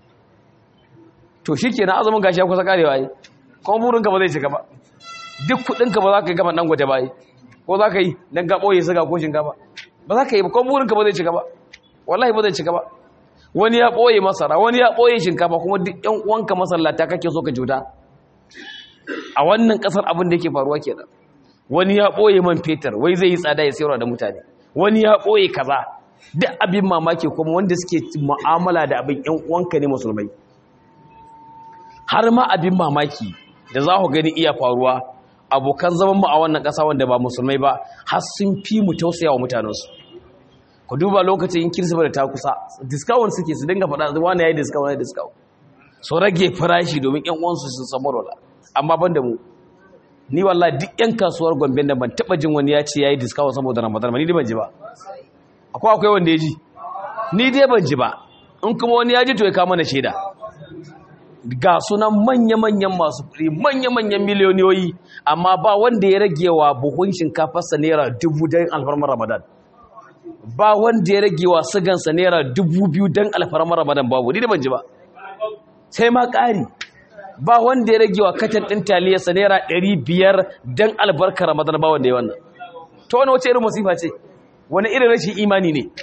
to shikenan azumin gashi ya kusa karewa yi kuma burinka ba zai cika ba duk kudinka ba za ka yi gaban dangote ba yi ko za ka yi don ka ɓoye siga ko shinkafa ba za ka yi ba kuma burinka ba zai cika ba wallahi ba zai cika ba wani ya ɓoye masara wani ya ɓoye shinkafa kuma duk ƴan uwanka masallata kake so ka juta a wannan ƙasar abin da yake faruwa kenan wani ya ɓoye man fetur wai zai yi tsada ya sayarwa da mutane wani ya ɓoye kaza duk abin mamaki kuma wanda suke mu'amala da abin ƴan uwanka ne musulmai har ma abin mamaki da za ku gani iya faruwa abokan zaman mu a wannan ƙasa wanda ba musulmai ba har sun fi mu tausaya wa mutanensu ku duba lokacin kirsifa da ta kusa discount suke su dinga faɗa wani yayi discount wani discount so rage farashi domin ƴan uwansu su samu rola amma ban da mu ni wallahi duk ƴan kasuwar Gombe da ban taba jin wani ya ce yayi discount saboda Ramadan ni dai ban ji ba akwai akwai wanda ya ji ni dai ban ji ba in kuma wani ya ji to ya kawo mana shaida ga sunan manya-manyan masu kuɗi manya-manyan miliyoniyoyi amma ba wanda ya rage wa buhun shinkafarsa naira dubu don alfarmar Ramadan ba wanda ya rage wa sigansa naira dubu biyu don alfarmar Ramadan babu ni da ban ji ba sai ma ƙari ba wanda ya rage wa katan ɗin taliyarsa naira ɗari biyar don albarkar ramadan ba wanda ya wannan ta wani wace irin masifa ce wani irin rashin imani ne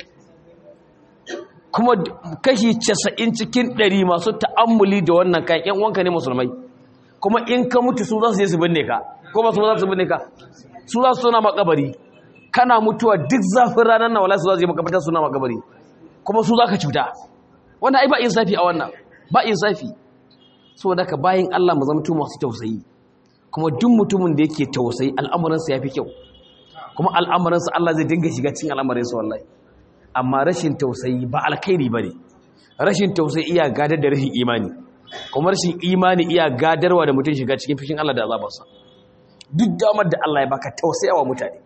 kuma kashi casa'in cikin ɗari masu ta'ammuli da wannan kayan ‘yan wanka ne musulmai kuma in ka mutu su za su je su binne ka ko ba su za su binne ka su za su suna makabari kana mutuwa duk zafin ranar na wala su za su je makabarta suna makabari kuma su za ka cuta wannan ai ba insafi a wannan ba insafi saboda ka bayin Allah mu zama masu tausayi kuma duk mutumin da yake tausayi al'amuransa yafi kyau kuma al'amuransa Allah zai dinga shiga cikin al'amuransa wallahi amma rashin tausayi ba alkhairi bane rashin tausayi iya gadar da rashin imani kuma rashin imani iya gadarwa da mutum shiga cikin fishin Allah da azabarsa duk damar da Allah ya baka tausayawa mutane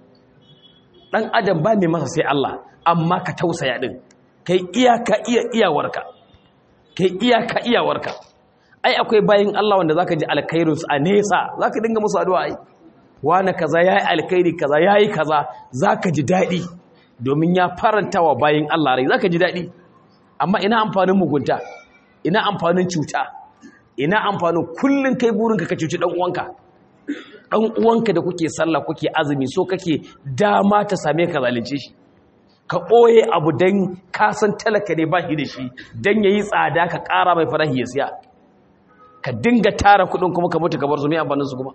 dan adam ba mai masa sai Allah amma ka tausaya din kai iyaka iya iyawarka kai iyaka iyawarka ai akwai bayin Allah wanda zaka ji alkhairin su a nesa zaka dinga musu addu'a ai wani kaza yayi alkhairi kaza yayi kaza zaka ji dadi domin ya farantawa bayin Allah rai zaka ji dadi amma ina amfanin mugunta ina amfanin cuta ina amfanin kullun kai burinka ka cuci dan uwanka dan uwanka da kuke sallah kuke azumi so kake dama ta same ka zalunce shi ka ɓoye abu dan ka san talaka ne ba shi da shi dan yayi tsada ka ƙara mai farahi ya siya ka dinga tara kudin kuma ka mutu ka bar su mai amfanin su kuma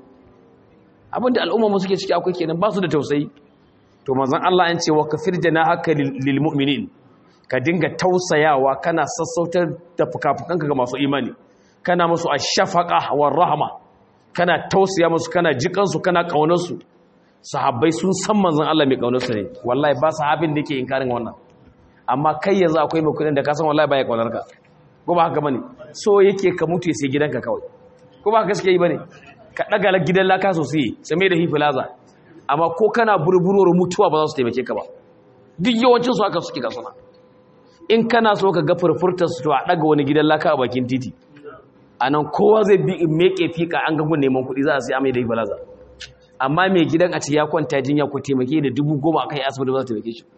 abinda al'umma mu suke ciki akwai kenan ba su da tausayi to manzon Allah an ce wa kafir janahaka lil mu'minin ka dinga tausayawa kana sassautar da fukafukanka ga masu imani kana musu ash-shafaqa war rahma kana tausaya musu kana jikan su kana kaunar su sahabbai sun san manzon Allah mai kaunar su ne wallahi ba sahabin da yake inkarin wannan amma kai yanzu akwai mai kudin da ka san wallahi baya kaunar ka ko ba haka bane so yake ka mutu sai gidanka kawai ko ba gaskiya yi bane ka daga gidan laka sosai sai da hifilaza amma ko kana burburwar mutuwa ba za su taimake ka ba duk yawancin su haka suke kasuna in kana so ka ga furfurtar su to a daga wani gidan laka a bakin titi anan kowa zai bi meke fika an ga gun neman kuɗi za a sai amai da hifilaza amma mai gidan a ce ya kwanta jinya ko taimake da dubu goma akai asibiti ba za ta taimake shi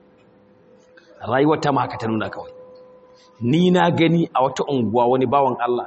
rayuwar ta ma haka ta nuna kawai ni na gani a wata unguwa wani bawan Allah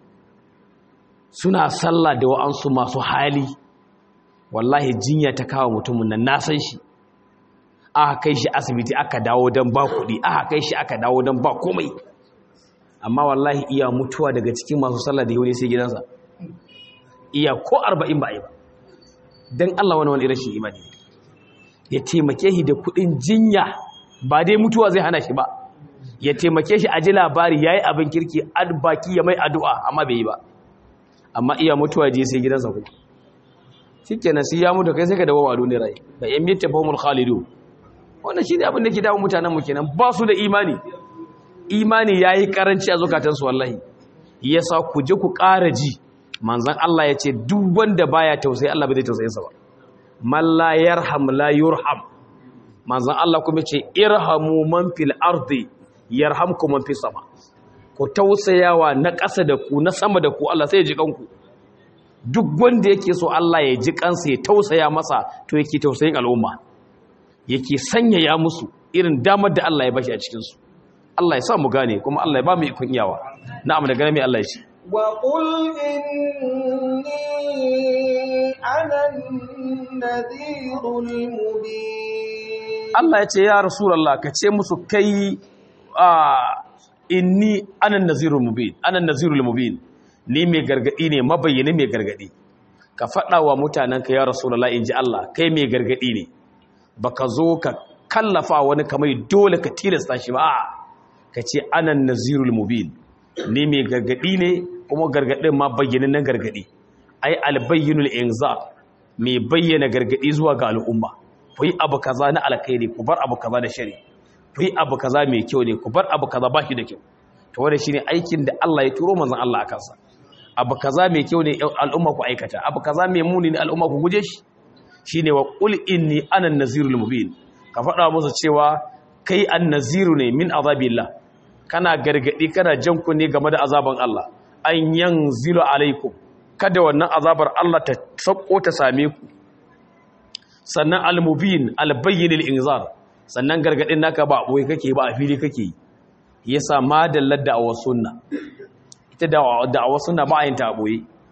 suna sallah da wa'ansu masu hali wallahi jinya ta kawo mutumin nan na san shi aka kai shi asibiti aka dawo don ba kuɗi aka kai shi aka dawo don ba komai amma wallahi iya mutuwa daga cikin masu sallah da yau ne sai gidansa iya ko arba'in ba a yi ba don Allah wani wani rashin imani ya taimake shi da kuɗin jinya ba dai mutuwa zai hana shi ba ya taimake shi a ji labari ya yi abin kirki baki ya mai addu'a amma bai yi ba amma iya mutuwa je sai gidansa kuma shi kenan sai ya mutu kai sai ka dawo a duniyar rai da yan mita fahimul khalidu wannan shi ne abin da ke dawo mutanen mu kenan ba su da imani imani ya yi karanci a zukatansu wallahi ya sa ku je ku ƙara ji manzan Allah ya ce duk wanda baya tausayi Allah bai zai tausayinsa ba man la yarham la yurham manzan Allah kuma ce irhamu man fil ardi yarhamkum man fis sama ku tausayawa na ƙasa da ku na sama da ku Allah sai ya ji kanku duk wanda yake so Allah ya ji kansa ya tausaya masa to yake tausayin al'umma yake sanyaya musu irin damar da Allah ya bashi a cikin su Allah ya sa mu gane kuma Allah ya ba mu ikon iyawa na'am da gane mai Allah ya ce
wa qul inni ana an-nadhirul mubin
Allah ya ce ya rasulullah ka ce musu kai inni ana an-nadhirul mubin ana an-nadhirul mubin ni mai gargadi ne mabayyane mai gargadi ka faɗa wa mutanenka ya rasulullah inji Allah kai mai gargadi ne baka zo ka kallafa wani kamar dole ka tilasta shi ba a'a ka ce anan nazirul mubin ni mai gargadi ne kuma gargadin ma bayyana nan gargadi ai albayyinul inzar mai bayyana gargadi zuwa ga al'umma ku yi abu kaza na alkhairi ku bar abu kaza da shari ku yi abu kaza mai kyau ne ku bar abu kaza bashi da kyau to wannan shine aikin da Allah ya turo manzon Allah akan sa abu kaza mai kyau ne al'umma ku aikata abu kaza mai muni ne al'umma ku guje shi shine wa qul inni ana an-nazirul mubin ka faɗa musu cewa kai an-naziru ne min azabillah kana gargadi kana jan kunne game da azaban Allah an yanzilu alaikum kada wannan azabar Allah ta sauko ta same ku sannan al-mubin al-bayyin al-inzar sannan gargadin naka ba boye kake ba a fili kake yasa madallar da'awar sunna ita da'awar sunna ba ayin ta boye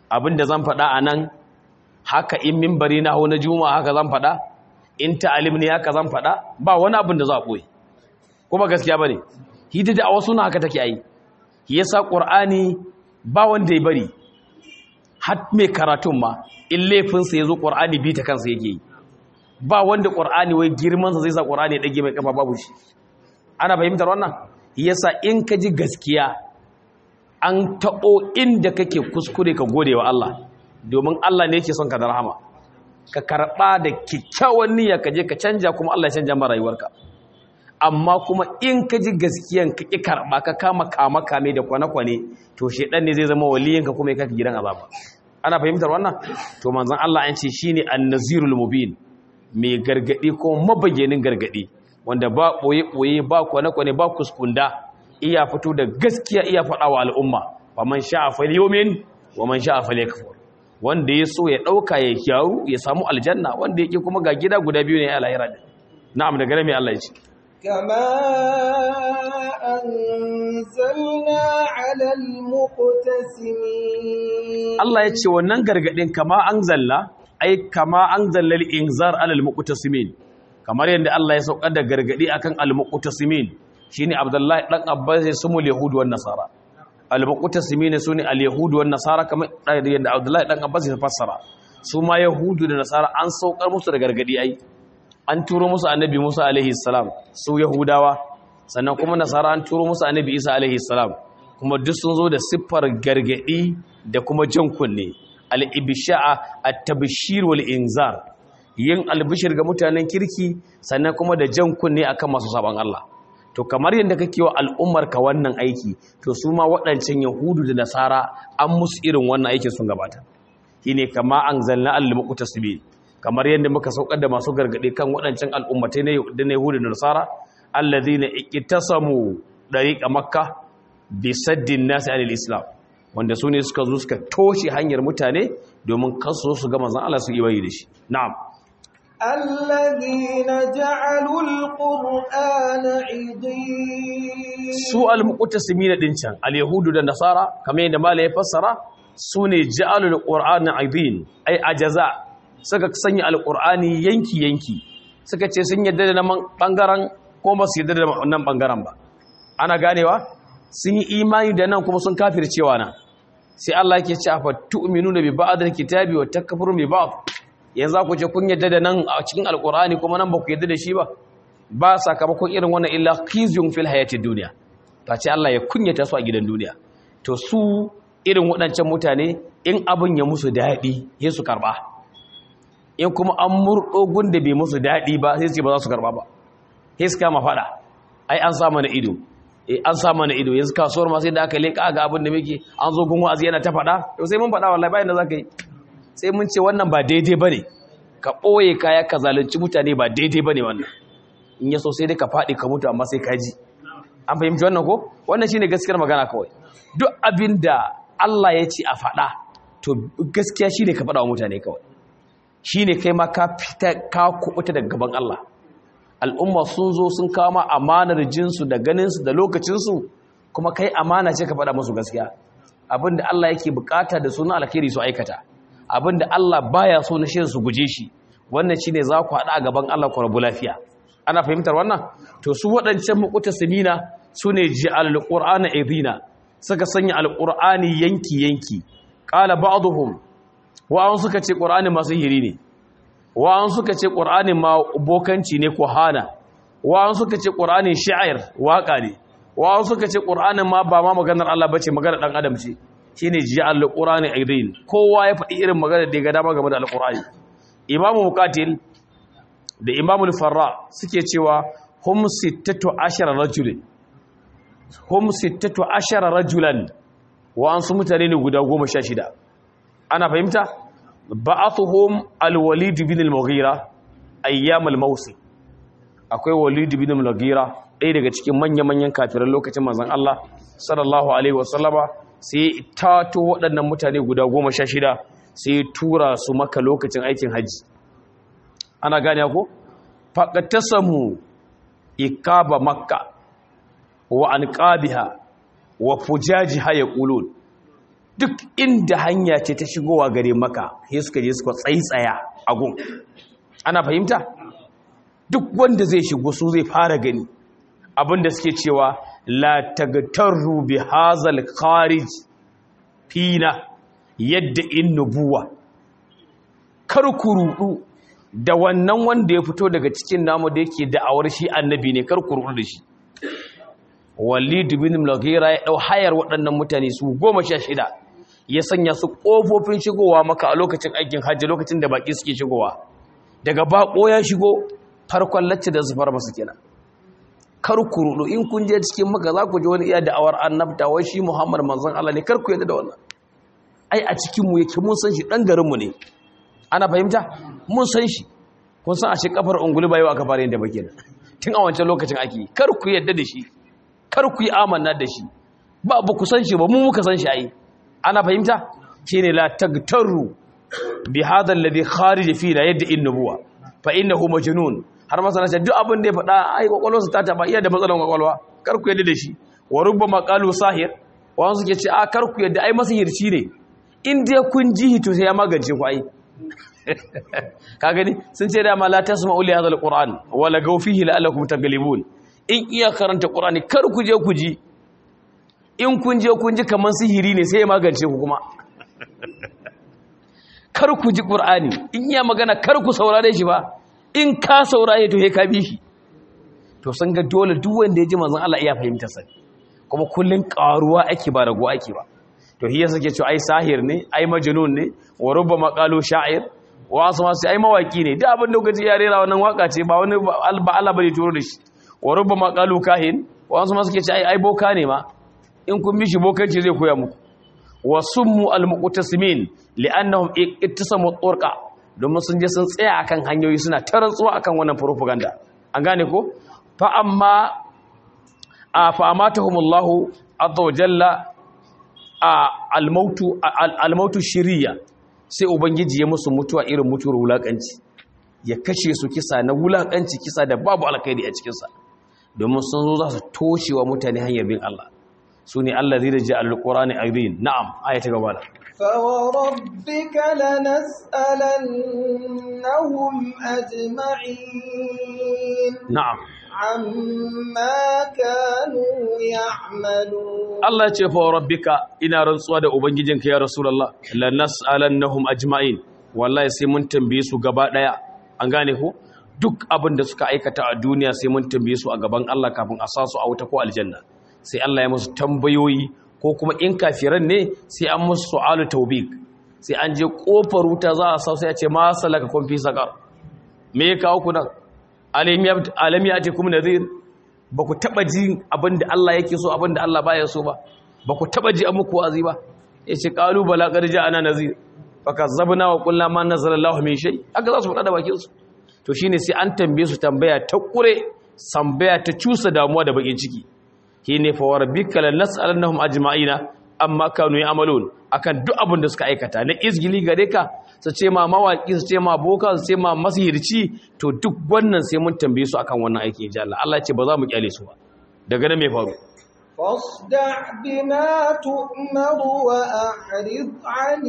abinda zan faɗa anan haka in minbari na hawo na juma'a haka zan faɗa in ta'alim ne haka zan faɗa ba wani abin da za a koyi kuma gaskiya bane hidda da wasu na haka take ai yasa qur'ani ba wanda ya bari har mai karatun ma in laifin sa yazo qur'ani bi ta kansa yake yi ba wanda qur'ani wai girman sa zai sa qur'ani ya dage mai kafa babu shi ana fahimtar wannan yasa in ka ji gaskiya an taɓo inda kake kuskure ka gode wa Allah domin Allah ne yake son ka da rahama ka karɓa da kyakkyawan niyya ka je ka canja kuma Allah ya canja ma rayuwarka amma kuma in ka ji gaskiyan ka ki karɓa ka kama kama kame da kwane-kwane to shedan ne zai zama waliyinka kuma ya kaka gidan azaba ana fahimtar wannan to manzon Allah an ce shine an-nazirul mubin mai gargadi ko mabayyanin gargadi wanda ba boye boye ba kwane-kwane ba kuskunda iya fito da gaskiya iya faɗa wa al'umma fa man sha'a falyumin wa man sha'a falyakfur wanda ya so ya ɗauka ya kyawu ya samu aljanna wanda yake kuma ga gida guda biyu ne a lahira na'am daga nan mai Allah ya ce
كما أنزلنا على المقتسمين
Allah ya ce wannan gargadin kama anzalna ai kama anzalna al-inzar ala al-muqtasimin kamar yadda Allah ya saukar da gargadi akan al-muqtasimin shine Abdullahi dan Abbas ya sumu al-yahud wan nasara al-muqtasimin sune al-yahud wan nasara kamar yadda Abdullahi dan Abbas ya fassara su ma yahudu da nasara an saukar musu da gargadi ai an turo musu annabi Musa alaihi salam su yahudawa sannan kuma nasara an turo musu annabi Isa alaihi salam kuma duk sun zo da siffar gargadi da kuma jan kunne al-ibsha'a at-tabshir wal inzar yin albishir ga mutanen kirki sannan kuma da jan kunne akan masu saban Allah to kamar yadda kake wa al'ummar ka wannan aiki to su ma waɗancan yahudu da nasara an musu irin wannan aikin sun gabata shine kama anzalna al-muqtasimin kamar yadda muka saukar da masu gargade kan waɗancan al'ummatai na yahudu da nasara allazina iqtasamu dariqa makkah bi saddin nas anil islam wanda su ne suka zo suka toshe hanyar mutane domin kaso su ga manzon Allah su yi da shi na'am
الذين جعلوا القرآن عضين
su al-muqtasimin din can al-yahudu da nasara kamar yadda malai ya fassara su ne ja'alul qur'ana aidin ai ajaza suka sanya al-qur'ani yanki yanki suka ce sun yadda da nan bangaren ko ba su yadda da nan bangaren ba ana ganewa sun yi imani da nan kuma sun kafircewa nan sai Allah yake ce afa tu'minuna bi ba'd al-kitabi wa takfuruna bi ba'd yanzu ku ce kun yadda da nan a cikin al-qur'ani kuma nan ba ku yadda da shi ba ba sakamakon irin wannan illa khizyun fil hayati dunya ta ce Allah ya kunyata su a gidan duniya to su irin waɗancan mutane in abin ya musu daɗi sai su karba in kuma an murɗo gunda bai musu daɗi ba sai su ba za su karba ba sai su kama faɗa ai an sa mana ido eh an sa mana ido yanzu kasuwar ma sai da aka leka ga abin da muke an zo gun wa'azi yana ta faɗa to sai mun faɗa wallahi bayan da zaka yi sai mun ce wannan ba daidai bane ka ɓoye kaya ka zalunci mutane ba daidai bane wannan in ya so sai dai ka faɗi ka mutu amma sai ka ji an fahimci wannan ko wannan shine gaskiyar magana kawai duk abinda Allah ya ce a faɗa to gaskiya shine ka faɗa wa mutane kawai shine kai ma ka fita ka kubuta daga gaban Allah al'umma sun zo sun kama amanar jinsu da ganinsu da lokacinsu kuma kai amana ce ka faɗa musu gaskiya abinda Allah yake bukata da sunan alkhairi su aikata abinda Allah baya so na shirin su guje shi wannan shine za ku haɗa a gaban Allah ku rabu lafiya ana fahimtar wannan to su waɗancan muqtasimina sune ji'al qur'ana idina suka sanya alqur'ani yanki yanki qala ba'dhum wa an suka ce qur'ani masu hiri ne wa an suka ce qur'ani ma bokanci ne ko hana wa an suka ce qur'ani sha'ir waka ne wa an suka ce qur'anin ma ba ma maganar Allah bace maganar dan adam ce shine ji'al qur'ani idin kowa ya faɗi irin maganar da ya ga dama game da alqur'ani imamu muqatil da imamul farra suke cewa hum sittatu ashara rajulin hum sittatu ashara rajulan wa an su mutane ne guda goma sha shida ana fahimta ba'athuhum al-walid bin al-mughira ayyam al-mawsim akwai walid bin al-mughira ɗaya daga cikin manya-manyan kafiran lokacin manzon Allah sallallahu alaihi wasallama sai tato waɗannan mutane guda goma sha shida sai tura su maka lokacin aikin haji ana gane ko faqatasamu ikaba makka wa anqabiha wa fujajiha yaqulun duk inda hanya ce ta shigowa gare maka sai suka je suka tsaitsaya a gun ana fahimta duk wanda zai shigo su zai fara gani abinda suke cewa la tagtarru bi hazal kharij fina yadda in nubuwa kar ku rudu da wannan wanda ya fito daga cikin namu da yake da'awar shi annabi ne kar ku rudu da shi Walid bin Mughira ya dau hayar waɗannan mutane su goma sha shida ya sanya su kofofin shigowa maka a lokacin aikin hajji lokacin da baki suke shigowa daga bako ya shigo farkon lacce da zufar masu kenan kar ku rudu in kun je cikin maka za ku ji wani iya da'awar annabta wai shi Muhammad manzon Allah ne kar ku yadda da wannan ai a cikin mu yake mun san shi dan garin mu ne ana fahimta mun san shi kun san a shi kafar ungulu bai wa kafare da bake da tun a wancan lokacin ake kar ku yadda da shi kar ku yi amanna da shi ba ba ku san shi ba mu muka san shi ai ana fahimta shine la tagtaru bi hadha alladhi kharij fi la yadda in nubuwa fa innahu majnun har masana ce duk abin da ya faɗa ai kwakwalwarsa ta taba iya da matsalan kwakwalwa kar ku yadda da shi wa rubbama qalu sahir wa suke ce a kar ku yadda ai masihirci ne in dai kun ji to sai ya magance ku ai ka gani sun ce da ma la tasma'u li hadha alquran wa la gawfihi la'allakum taghlibun in iya karanta qur'ani kar ku je ku ji in kun je kun ji kaman sihiri ne sai ya magance ku kuma kar ku ji qur'ani in iya magana kar ku saurare shi ba in ka saurare to he ka bi shi to sun ga dole duk wanda ya ji manzon Allah iya fahimta sai kuma kullun karuwa ake ba rago ake ba to hiya suke cewa ai sahir ne ai majnun ne wa rubbama qalu sha'ir wa asma sai ai mawaki ne duk abin da kuka ya rera wannan waka ce ba wani ba Allah bane turo da shi wa rubbama qalu kahin wa asma suke ce ai ai boka ne ma in kun mishi bokanci zai koya muku wa summu almuqtasimin li'annahum ittasamu turqa domin sun je sun tsaya akan hanyoyi suna tarantsuwa akan wannan propaganda an gane ko fa amma a fa amatahumullahu azza wa jalla al-mautu al-mautu shiriya sai ubangiji ya musu mutuwa irin mutuwar wulakanci ya kashe su kisa na wulakanci kisa da babu alkhairi a cikin sa domin sun zo za su toshewa mutane hanyar bin Allah sune allazi da ja'al alqur'ani aydin na'am ayata gaba da
فوربك لنسألنهم أجمعين
na'am
عما كانوا يعملون
Allah ya ce fa rabbika ina rantsuwa da ubangijinka ya rasulullah la nas'alannahum ajma'in wallahi sai mun tambaye su gaba daya an gane ko duk abin da suka aikata a duniya sai mun tambaye su a gaban Allah kafin a sa su a wuta ko aljanna sai Allah ya musu tambayoyi ko kuma in kafiran ne sai an musu su'alu tawbik sai an je kofar wuta za a sa sai ya ce ma salaka kun fi sakar me ya kawo ku nan alam ya ce kuma nazir ba ku taɓa ji abinda Allah yake so abinda Allah baya so ba ba ku taɓa ji an muku wazi ba ya ce ƙalu bala ƙarja ana nazir fa kazzabna wa qulna ma nazzala Allahu min shay haka za su faɗa da bakin su to shine sai an tambaye su tambaya ta kure tambaya ta cusa damuwa da bakin ciki shine fa warabbika lan nas'alannahum ajma'ina amma kanu ya'malun akan duk abin da suka aikata na izgili gare ka su ce ma mawaki su ce ma boka su ce ma masihirci to duk wannan sai mun tambaye su akan wannan aiki insha Allah Allah ya ce ba za mu kyale su ba daga nan me faru
فاصدع بما تؤمر وأعرض عن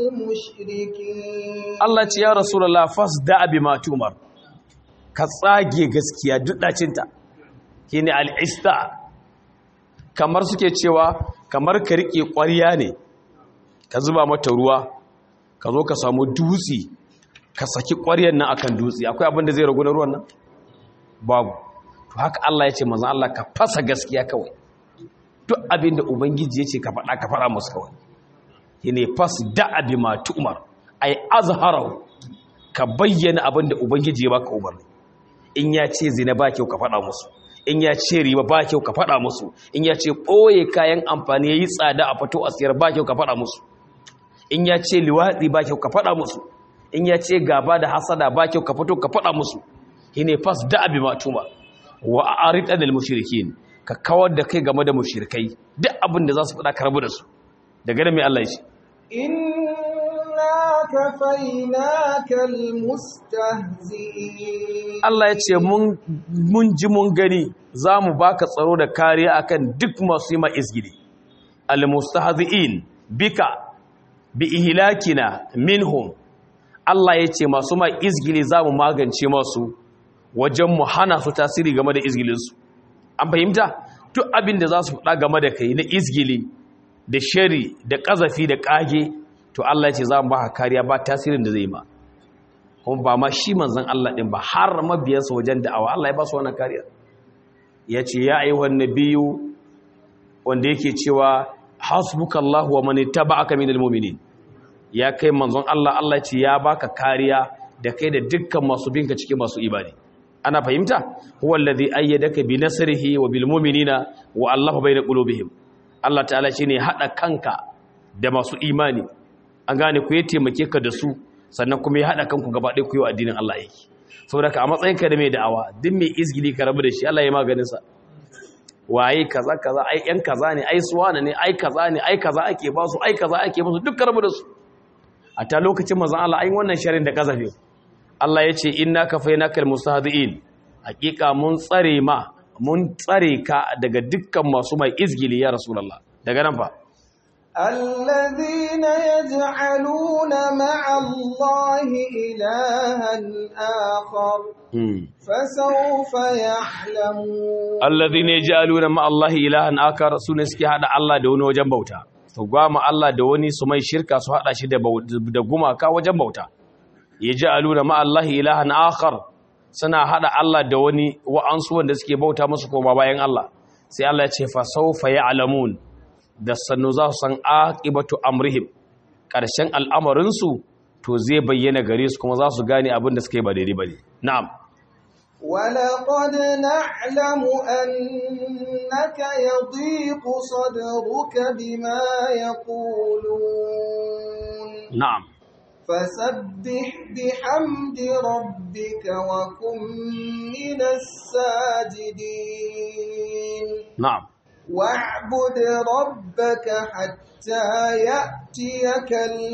المشركين
Allah ya ce ya rasulullah fasda bima tumar ka tsage gaskiya duk dacinta shine al-ista kamar suke cewa kamar ka rike ƙwariya ne ka zuba mata ruwa ka zo ka samu dutse ka saki ƙwariyar nan akan dutse akwai abin da zai ragu na ruwan nan babu to haka Allah ya ce manzon Allah ka fasa gaskiya kawai duk abin da ubangiji ya ce ka faɗa ka faɗa musu kawai shine fas da'a bima tu'mar ay azharahu ka bayyana abin da ubangiji ya baka umarni in ya ce zina ba kyau ka faɗa musu in ya ce riba ba kyau ka faɗa musu in ya ce ɓoye kayan amfani yayi tsada a fito a siyar ba kyau ka faɗa musu in ya ce liwatsi ba kyau ka faɗa musu in ya ce gaba da hasada ba kyau ka fito ka faɗa musu shine fas da'a bima tu'mar wa a'rid anil mushrikin ka kawar da kai game da mushrikai duk abin da za su faɗa karbu da su daga da mai Allah ya ce
inna kafaynaka almustahzi'in
Allah ya ce mun mun ji mun gani zamu baka tsaro da kariya akan duk masu yi ma izgili almustahzi'in bika bi ihlakina minhum Allah yace masu ma izgili zamu magance masu wajen mu hana su tasiri game da izgilin su an fahimta duk abin da za su faɗa game da kai na izgili da shari da kazafi da kage to Allah yace zamu ba kariya ba tasirin da zai ma kuma ba ma shi manzon Allah din ba har mabiyansa wajen da'awa Allah ya ba su wannan kariya yace ya ayyuhan nabiyyu wanda yake cewa hasbukallahu wa man ittaba'aka minal mu'minin ya kai manzon Allah Allah ce ya baka kariya da kai da dukkan masu binka cikin masu ibadi ana fahimta huwa allazi ayyadaka bi nasrihi wa bil mu'minina wa allafa bayna qulubihim Allah ta'ala shine hada kanka da masu imani an gane ku ya taimake ka da su sannan kuma ya hada kanku gaba ɗaya ku yi addinin Allah yake saboda ka a matsayin ka da mai da'awa duk mai izgili ka rabu da shi Allah ya maganin sa waye kaza kaza ai yan kaza ne ai suwana ne ai kaza ne ai kaza ake ba su ai kaza ake musu duk rabu da su a ta lokacin manzon Allah ai wannan sharin da kazafi Allah ya ce inna kafaynakal mustahzi'in hakika mun tsare ma mun tsare ka daga dukkan masu mai izgili ya rasulullah daga nan fa
الذين يجعلون مع الله إلها آخر فسوف يعلمون
الذين يجعلون مع الله إلها آخر سنسكي هذا الله دون وجن بوتا فقام الله دوني سمي شركة سهذا شيء دعوما كا وجن بوتا يجعلون مع الله إلها آخر سنا هذا الله دوني وأنسوا نسكي بوتا مسكوا ما بين الله سي الله يشوف فسوف يعلمون da sannu za su san aqibatu amrihim ƙarshen al'amarinsu to zai bayyana gare su kuma za su gane abin da suka yi ba daidai ba ne na'am
ولقد نعلم أنك يضيق صدرك بما يقولون
نعم
فسبح بحمد ربك وكن من الساجدين
نعم
واعبد ربك حتى يأتيك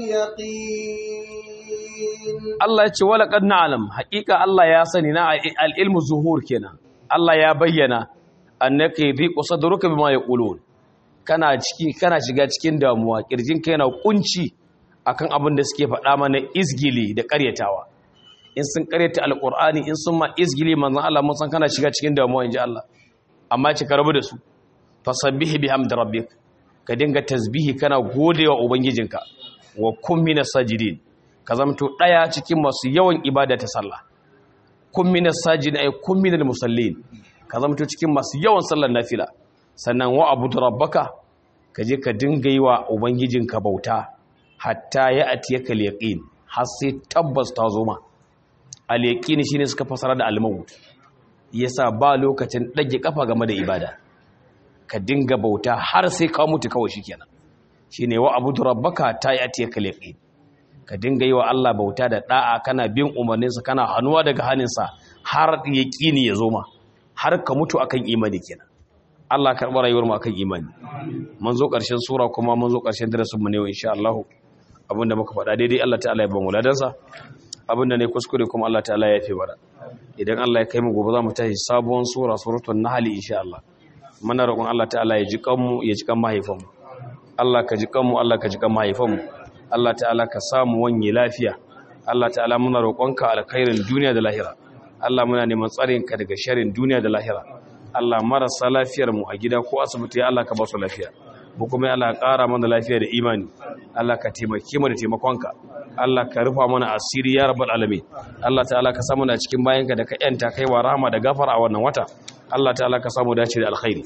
اليقين
الله يقول ولقد نعلم حقيقة الله يا سننا العلم ظهور كنا الله يا بينا أنك يضيق صدرك بما يقولون kana cikin kana shiga cikin damuwa kirjinka yana kunci akan abin da suke faɗa mana izgili da ƙaryatawa in sun ƙaryata alqur'ani in sun ma izgili manzon Allah mun san kana shiga cikin damuwa inji Allah amma ci karbu da su fasabbihi bihamdi rabbik ka dinga tasbihi kana godewa ubangijinka wa kun minas sajidin ka zamto daya cikin masu yawan ibada ta sallah kun minas sajidin ay kun minal musallin ka zamto cikin masu yawan sallar nafila sannan wa abudu rabbaka ka je ka dinga yi wa ubangijinka bauta hatta ya atiyaka al-yaqin har sai tabbas ta zo ma al-yaqin shine suka fasara da al-maut yasa ba lokacin dage kafa game da ibada ka dinga bauta har sai ka mutu kawai shikenan shine wa abudu rabbaka ta yati yaqin ka dinga yi wa Allah bauta da da'a kana bin umarninsa kana hanuwa daga haninsa har yaqini ya zo ma har ka mutu akan imani kenan Allah karba rayuwar mu akan imani mun zo karshen sura kuma mun zo karshen darasin mu ne insha Allah abinda muka faɗa daidai Allah ta'ala ya ba mu ladansa abinda ne kuskure kuma Allah ta'ala ya yafe bara idan Allah ya kai mu gobe za mu tashi sabuwar sura suratul nahl insha Allah muna roƙon Allah ta'ala ya ji kanmu ya ji kan mahaifanmu Allah ka ji kanmu Allah ka ji kan mahaifanmu Allah ta'ala ka samu wanye lafiya Allah ta'ala muna roƙonka alkhairin duniya da lahira Allah muna neman tsarin ka daga sharrin duniya da lahira Allah marasa lafiyar mu a gida ko asibiti ya Allah ka ba su lafiya mu kuma Allah ka ƙara mana lafiya da imani Allah ka taimake mu da taimakonka Allah ka rufa mana asiri ya rabbal alamin Allah ta'ala ka samu na cikin bayanka da ka yanta kaiwa rahama da gafara a wannan wata Allah ta'ala ka samu dace da alkhairi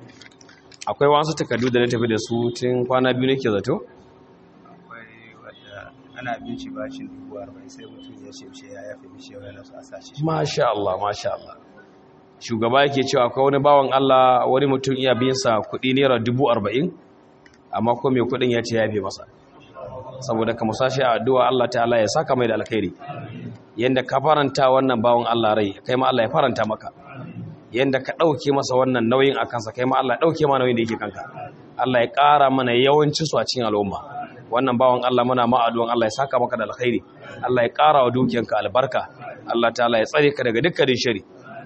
akwai wasu takardu da na tafi da su tun kwana biyu nake zato
akwai wanda ana bin shi bashin dubu arba'in sai mutum ya ce ya yafe mishi yau yana so a sashi
masha Allah masha Allah shugaba yake cewa akwai wani bawan Allah wani mutum iya bin sa kuɗi naira dubu arba'in amma ko mai kuɗin ya ce ya yafe masa saboda ka musashi a addu'a Allah ta'ala ya saka mai da alkhairi yanda ka faranta wannan bawan Allah rai kai ma Allah ya faranta maka yanda ka ɗauke masa wannan nauyin a kansa kai ma Allah ya ɗauke ma nauyin da yake kanka Allah ya ƙara mana yawancin su a cikin al'umma wannan bawan Allah muna ma addu'an Allah ya saka maka da alkhairi Allah ya ƙara wa dukiyanka albarka Allah ta'ala ya tsare ka daga dukkanin shari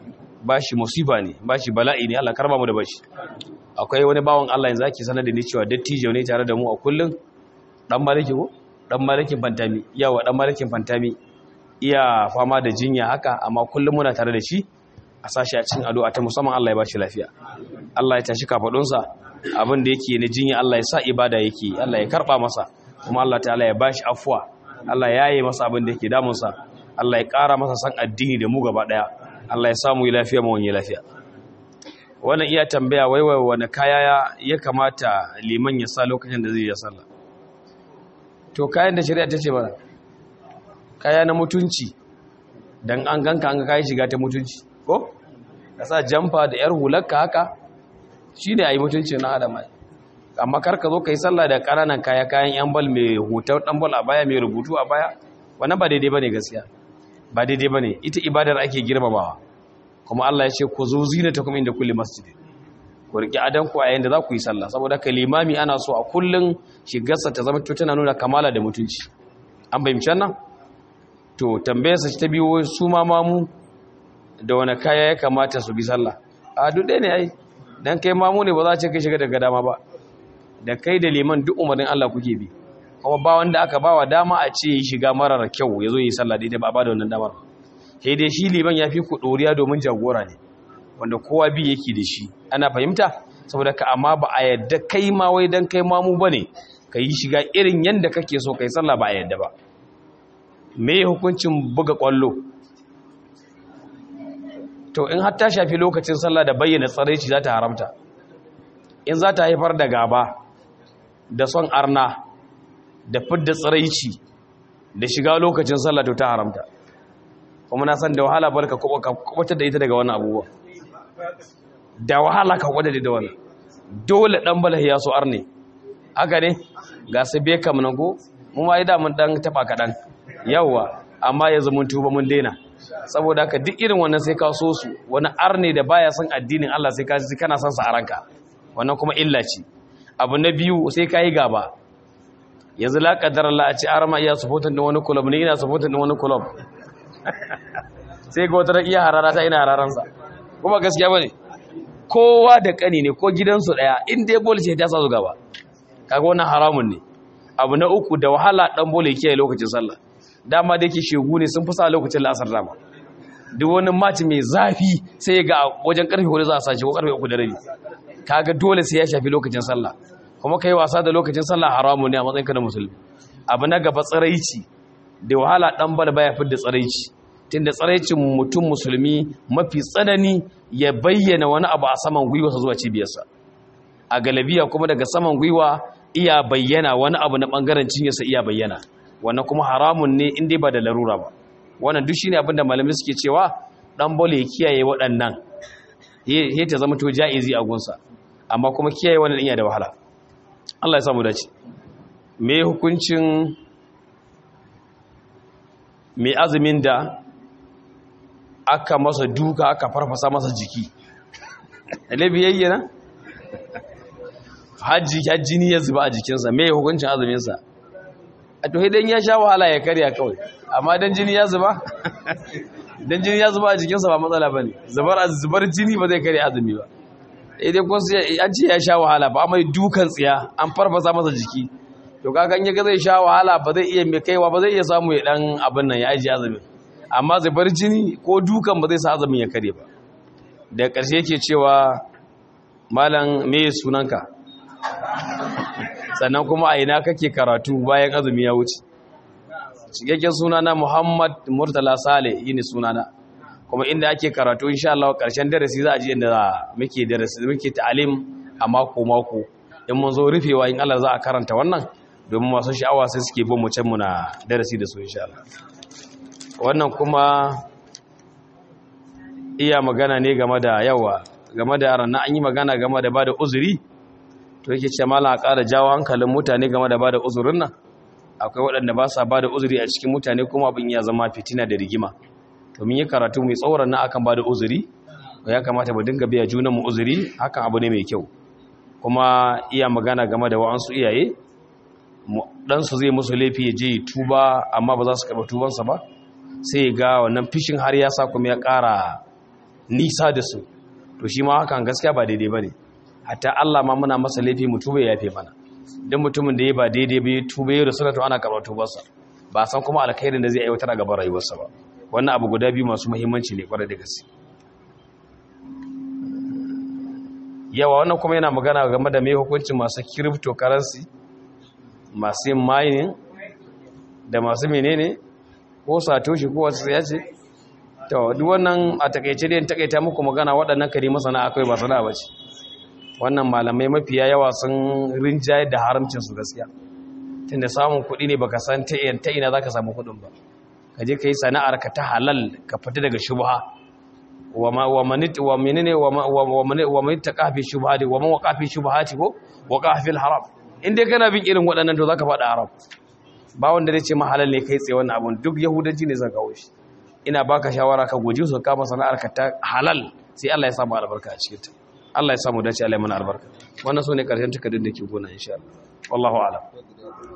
bashi musiba ne, bashi bala'i ne, Allah karba mu da bashi. Akwai wani bawan Allah yanzu ake sanar da ni cewa dattijo ne tare da mu a kullun, dan maliki ko dan malikin fantami, yawa dan malikin fantami iya fama da jinya haka, amma kullum muna tare da shi a sashi a cikin addu'a ta musamman. Allah ya bashi lafiya, Allah ya tashi kafadunsa, abin da yake na jinya Allah ya sa ibada yake, Allah ya karba masa, kuma Allah ta'ala ya bashi afwa, Allah ya yi masa abin da yake damunsa, Allah ya ƙara masa san addini da mu gaba ɗaya, Allah ya samu lafiya mu wani lafiya. Wannan iya tambaya waiwai wani kaya ya kamata liman ya sa lokacin da zai yi sallah. To kayan da shari'a ta ce mana kaya na mutunci, dan an ganka an ga kai shiga ta mutunci ko ka sa jamfa da yar hularka haka shine ayi mutunci na adama. Amma kar ka zo kai sallah da ƙananan kaya, kayan yan bal mai hotar dan bal a baya, mai rubutu a baya, wannan ba daidai bane gaskiya, ba daidai bane. Ita ibadar ake girmamawa, kuma Allah ya ce ku zo zinatakum inda kulli masjid, ku riƙe adanku a yayin da za ku yi sallah. Saboda ka limami ana so a kullun shigarsa ta zama tana nuna kamala da mutunci. An bayyana nan? To tambayarsa ta biyo su ma mamu da wani kaya ya kamata su bi sallah. A duk ɗaya ne ai, dan kai mamu ne ba za a ce kai shiga daga dama ba, da kai da liman duk umarnin Allah kuke bi, kuma ba wanda aka bawa dama a ce yi shiga marar kyau ya zo yi sallah daidai, ba a ba da wannan damar. Sai dai shi liman ya fi ku ɗoriya domin jagora ne, wanda kowa bi yake da shi, ana fahimta. Saboda ka amma ba a yadda kai ma wai dan kai mamu bane ka yi shiga irin yanda kake so kai sallah, ba a yadda ba. Me hukuncin buga kwallo? To in har ta shafi lokacin sallah da bayyana tsaraici za ta haramta. In za ta haifar da gaba da son arna da fidda tsaraici da shiga lokacin sallah, to ta haramta. Kuma na san da wahala barka kwatar da ita daga wannan abubuwa, da wahala ka kwada da wannan. Dole dan balahi ya so arne, haka ne, ga su be kam nan ko mu ma idan mun dan taba kadan yawa, amma yanzu mun tuba mun daina. Saboda haka duk irin wannan sai ka so su, wani arne da baya son addinin Allah sai ka ji kana son sa a ranka, wannan kuma illa ce. Abu na biyu sai ka yi gaba. Yanzu la kaddar Allah a ce arma iya supporting din wani club ne, ina supporting din wani club sai ga wata iya harara ta ina hararansa, kuma gaskiya bane. Kowa da kani ne ko gidansu daya, in dai bol ce ta sa su gaba, kaga wannan haramun ne. Abu na uku, da wahala dan bol yake a lokacin sallah, dama da yake shegu ne sun fi sa lokacin la'asar dama. Duk wani match mai zafi sai ga wajen karfe hudu za a sace ko karfe uku da rabi, kaga dole sai ya shafi lokacin sallah, kuma kai wasa da lokacin sallah haramun ne a matsayin ka na musulmi. Abu na gaba, tsaraici, da wahala dan bal baya fidda tsaraici, tunda tsaraicin mutum musulmi mafi tsanani ya bayyana wani abu a saman gwiwarsa zuwa cibiyarsa, a galabiya kuma daga saman gwiwa iya bayyana wani abu na bangaren cinyarsa iya bayyana, wannan kuma haramun ne in dai ba da larura ba. Wannan duk shine abin da malamai suke cewa dan bole ya kiyaye waɗannan, he ta zama to jaizi a gunsa, amma kuma kiyaye wannan iya da wahala. Allah ya samu dace. Me hukuncin me azumin da aka masa duka aka farfasa masa jiki? Alabi yayyana hajji hajjini ya zuba a jikinsa, me hukuncin azuminsa? A to idan ya sha wahala ya karya kawai, amma dan jini ya zuba dan jini ya zuba a jikinsa ba matsala bane. Zubar zubar jini ba zai karya azumi ba. Idan kun sai an ce ya sha wahala ba, mai dukan tsiya an farfasa masa jiki, to kaga in yaga zai sha wahala ba zai iya mai kaiwa ba, zai iya samu ya dan abin nan ya aji azumi. Amma zubar jini ko dukan ba zai sa azumin ya kare ba. Da ƙarshe yake cewa malam me sunanka, sannan kuma a ina kake karatu bayan azumi ya wuce? Cikakken sunana Muhammad Murtala Saleh yini sunana, kuma inda ake karatu insha Allah ƙarshen darasi za a ji inda muke darasi muke ta'alim a mako mako. In mun zo rufewa in Allah za a karanta wannan, domin masu sha'awa sai suke bin mu can muna darasi da su insha Allah. Wannan kuma iya magana ne game da yawa game da yaran na, an yi magana game da bada uzuri, to yake ce mallan a ƙara jawo hankalin mutane game da bada uzurin nan. Akwai waɗanda ba sa bada uzuri a cikin mutane, kuma abin ya zama fitina da rigima. To mun yi karatu mai tsauran na akan bada uzuri, ya kamata mu dinga biya junan mu uzuri, hakan abu ne mai kyau. Kuma iya magana game da wa'ansu iyaye, dan su zai musu laifi ya je tuba, amma ba za su karɓa tubansa ba, sai ga wannan fishin har ya sa kuma ya ƙara nisa da su to shi ma hakan gaskiya ba daidai bane hatta Allah ma muna masa laifi mu tuba ya yafe mana dan mutumin da ya ba daidai ba ya tuba ya rasu to ana karɓar tubarsa ba san kuma alkhairin da zai aiwatar a gaban rayuwarsa ba wannan abu guda biyu masu muhimmanci ne kwarai da gaske yawa wannan kuma yana magana game da mai hukuncin masu cryptocurrency masu yin mining da masu menene ko satoshi ko wasu ya ce to duk wannan a takeice dai takaita muku magana waɗannan kare masana akwai ba sana'a bace wannan malamai mafiya yawa sun rinjaye da haramcin su gaskiya tunda samun kuɗi ne baka san ta ina ta ina zaka samu kuɗin ba ka je kai sana'ar ka ta halal ka fita daga shubha wa ma wa manit wa menene wa wa man wa man taqafi shubhati wa man waqafi shubhati ko waqafi al-haram indai kana bin irin waɗannan to zaka faɗa haram ba wanda zai ce ma halal ne kai tsaye wannan abun duk yahudanci ne zaka kawo shi ina baka shawara ka guji su kama sana'ar ka ta halal sai Allah ya samu albarka a cikin ta Allah ya samu dace Allah ya mana albarka wannan sune karshen takardun da ke gona insha Allah wallahu a'lam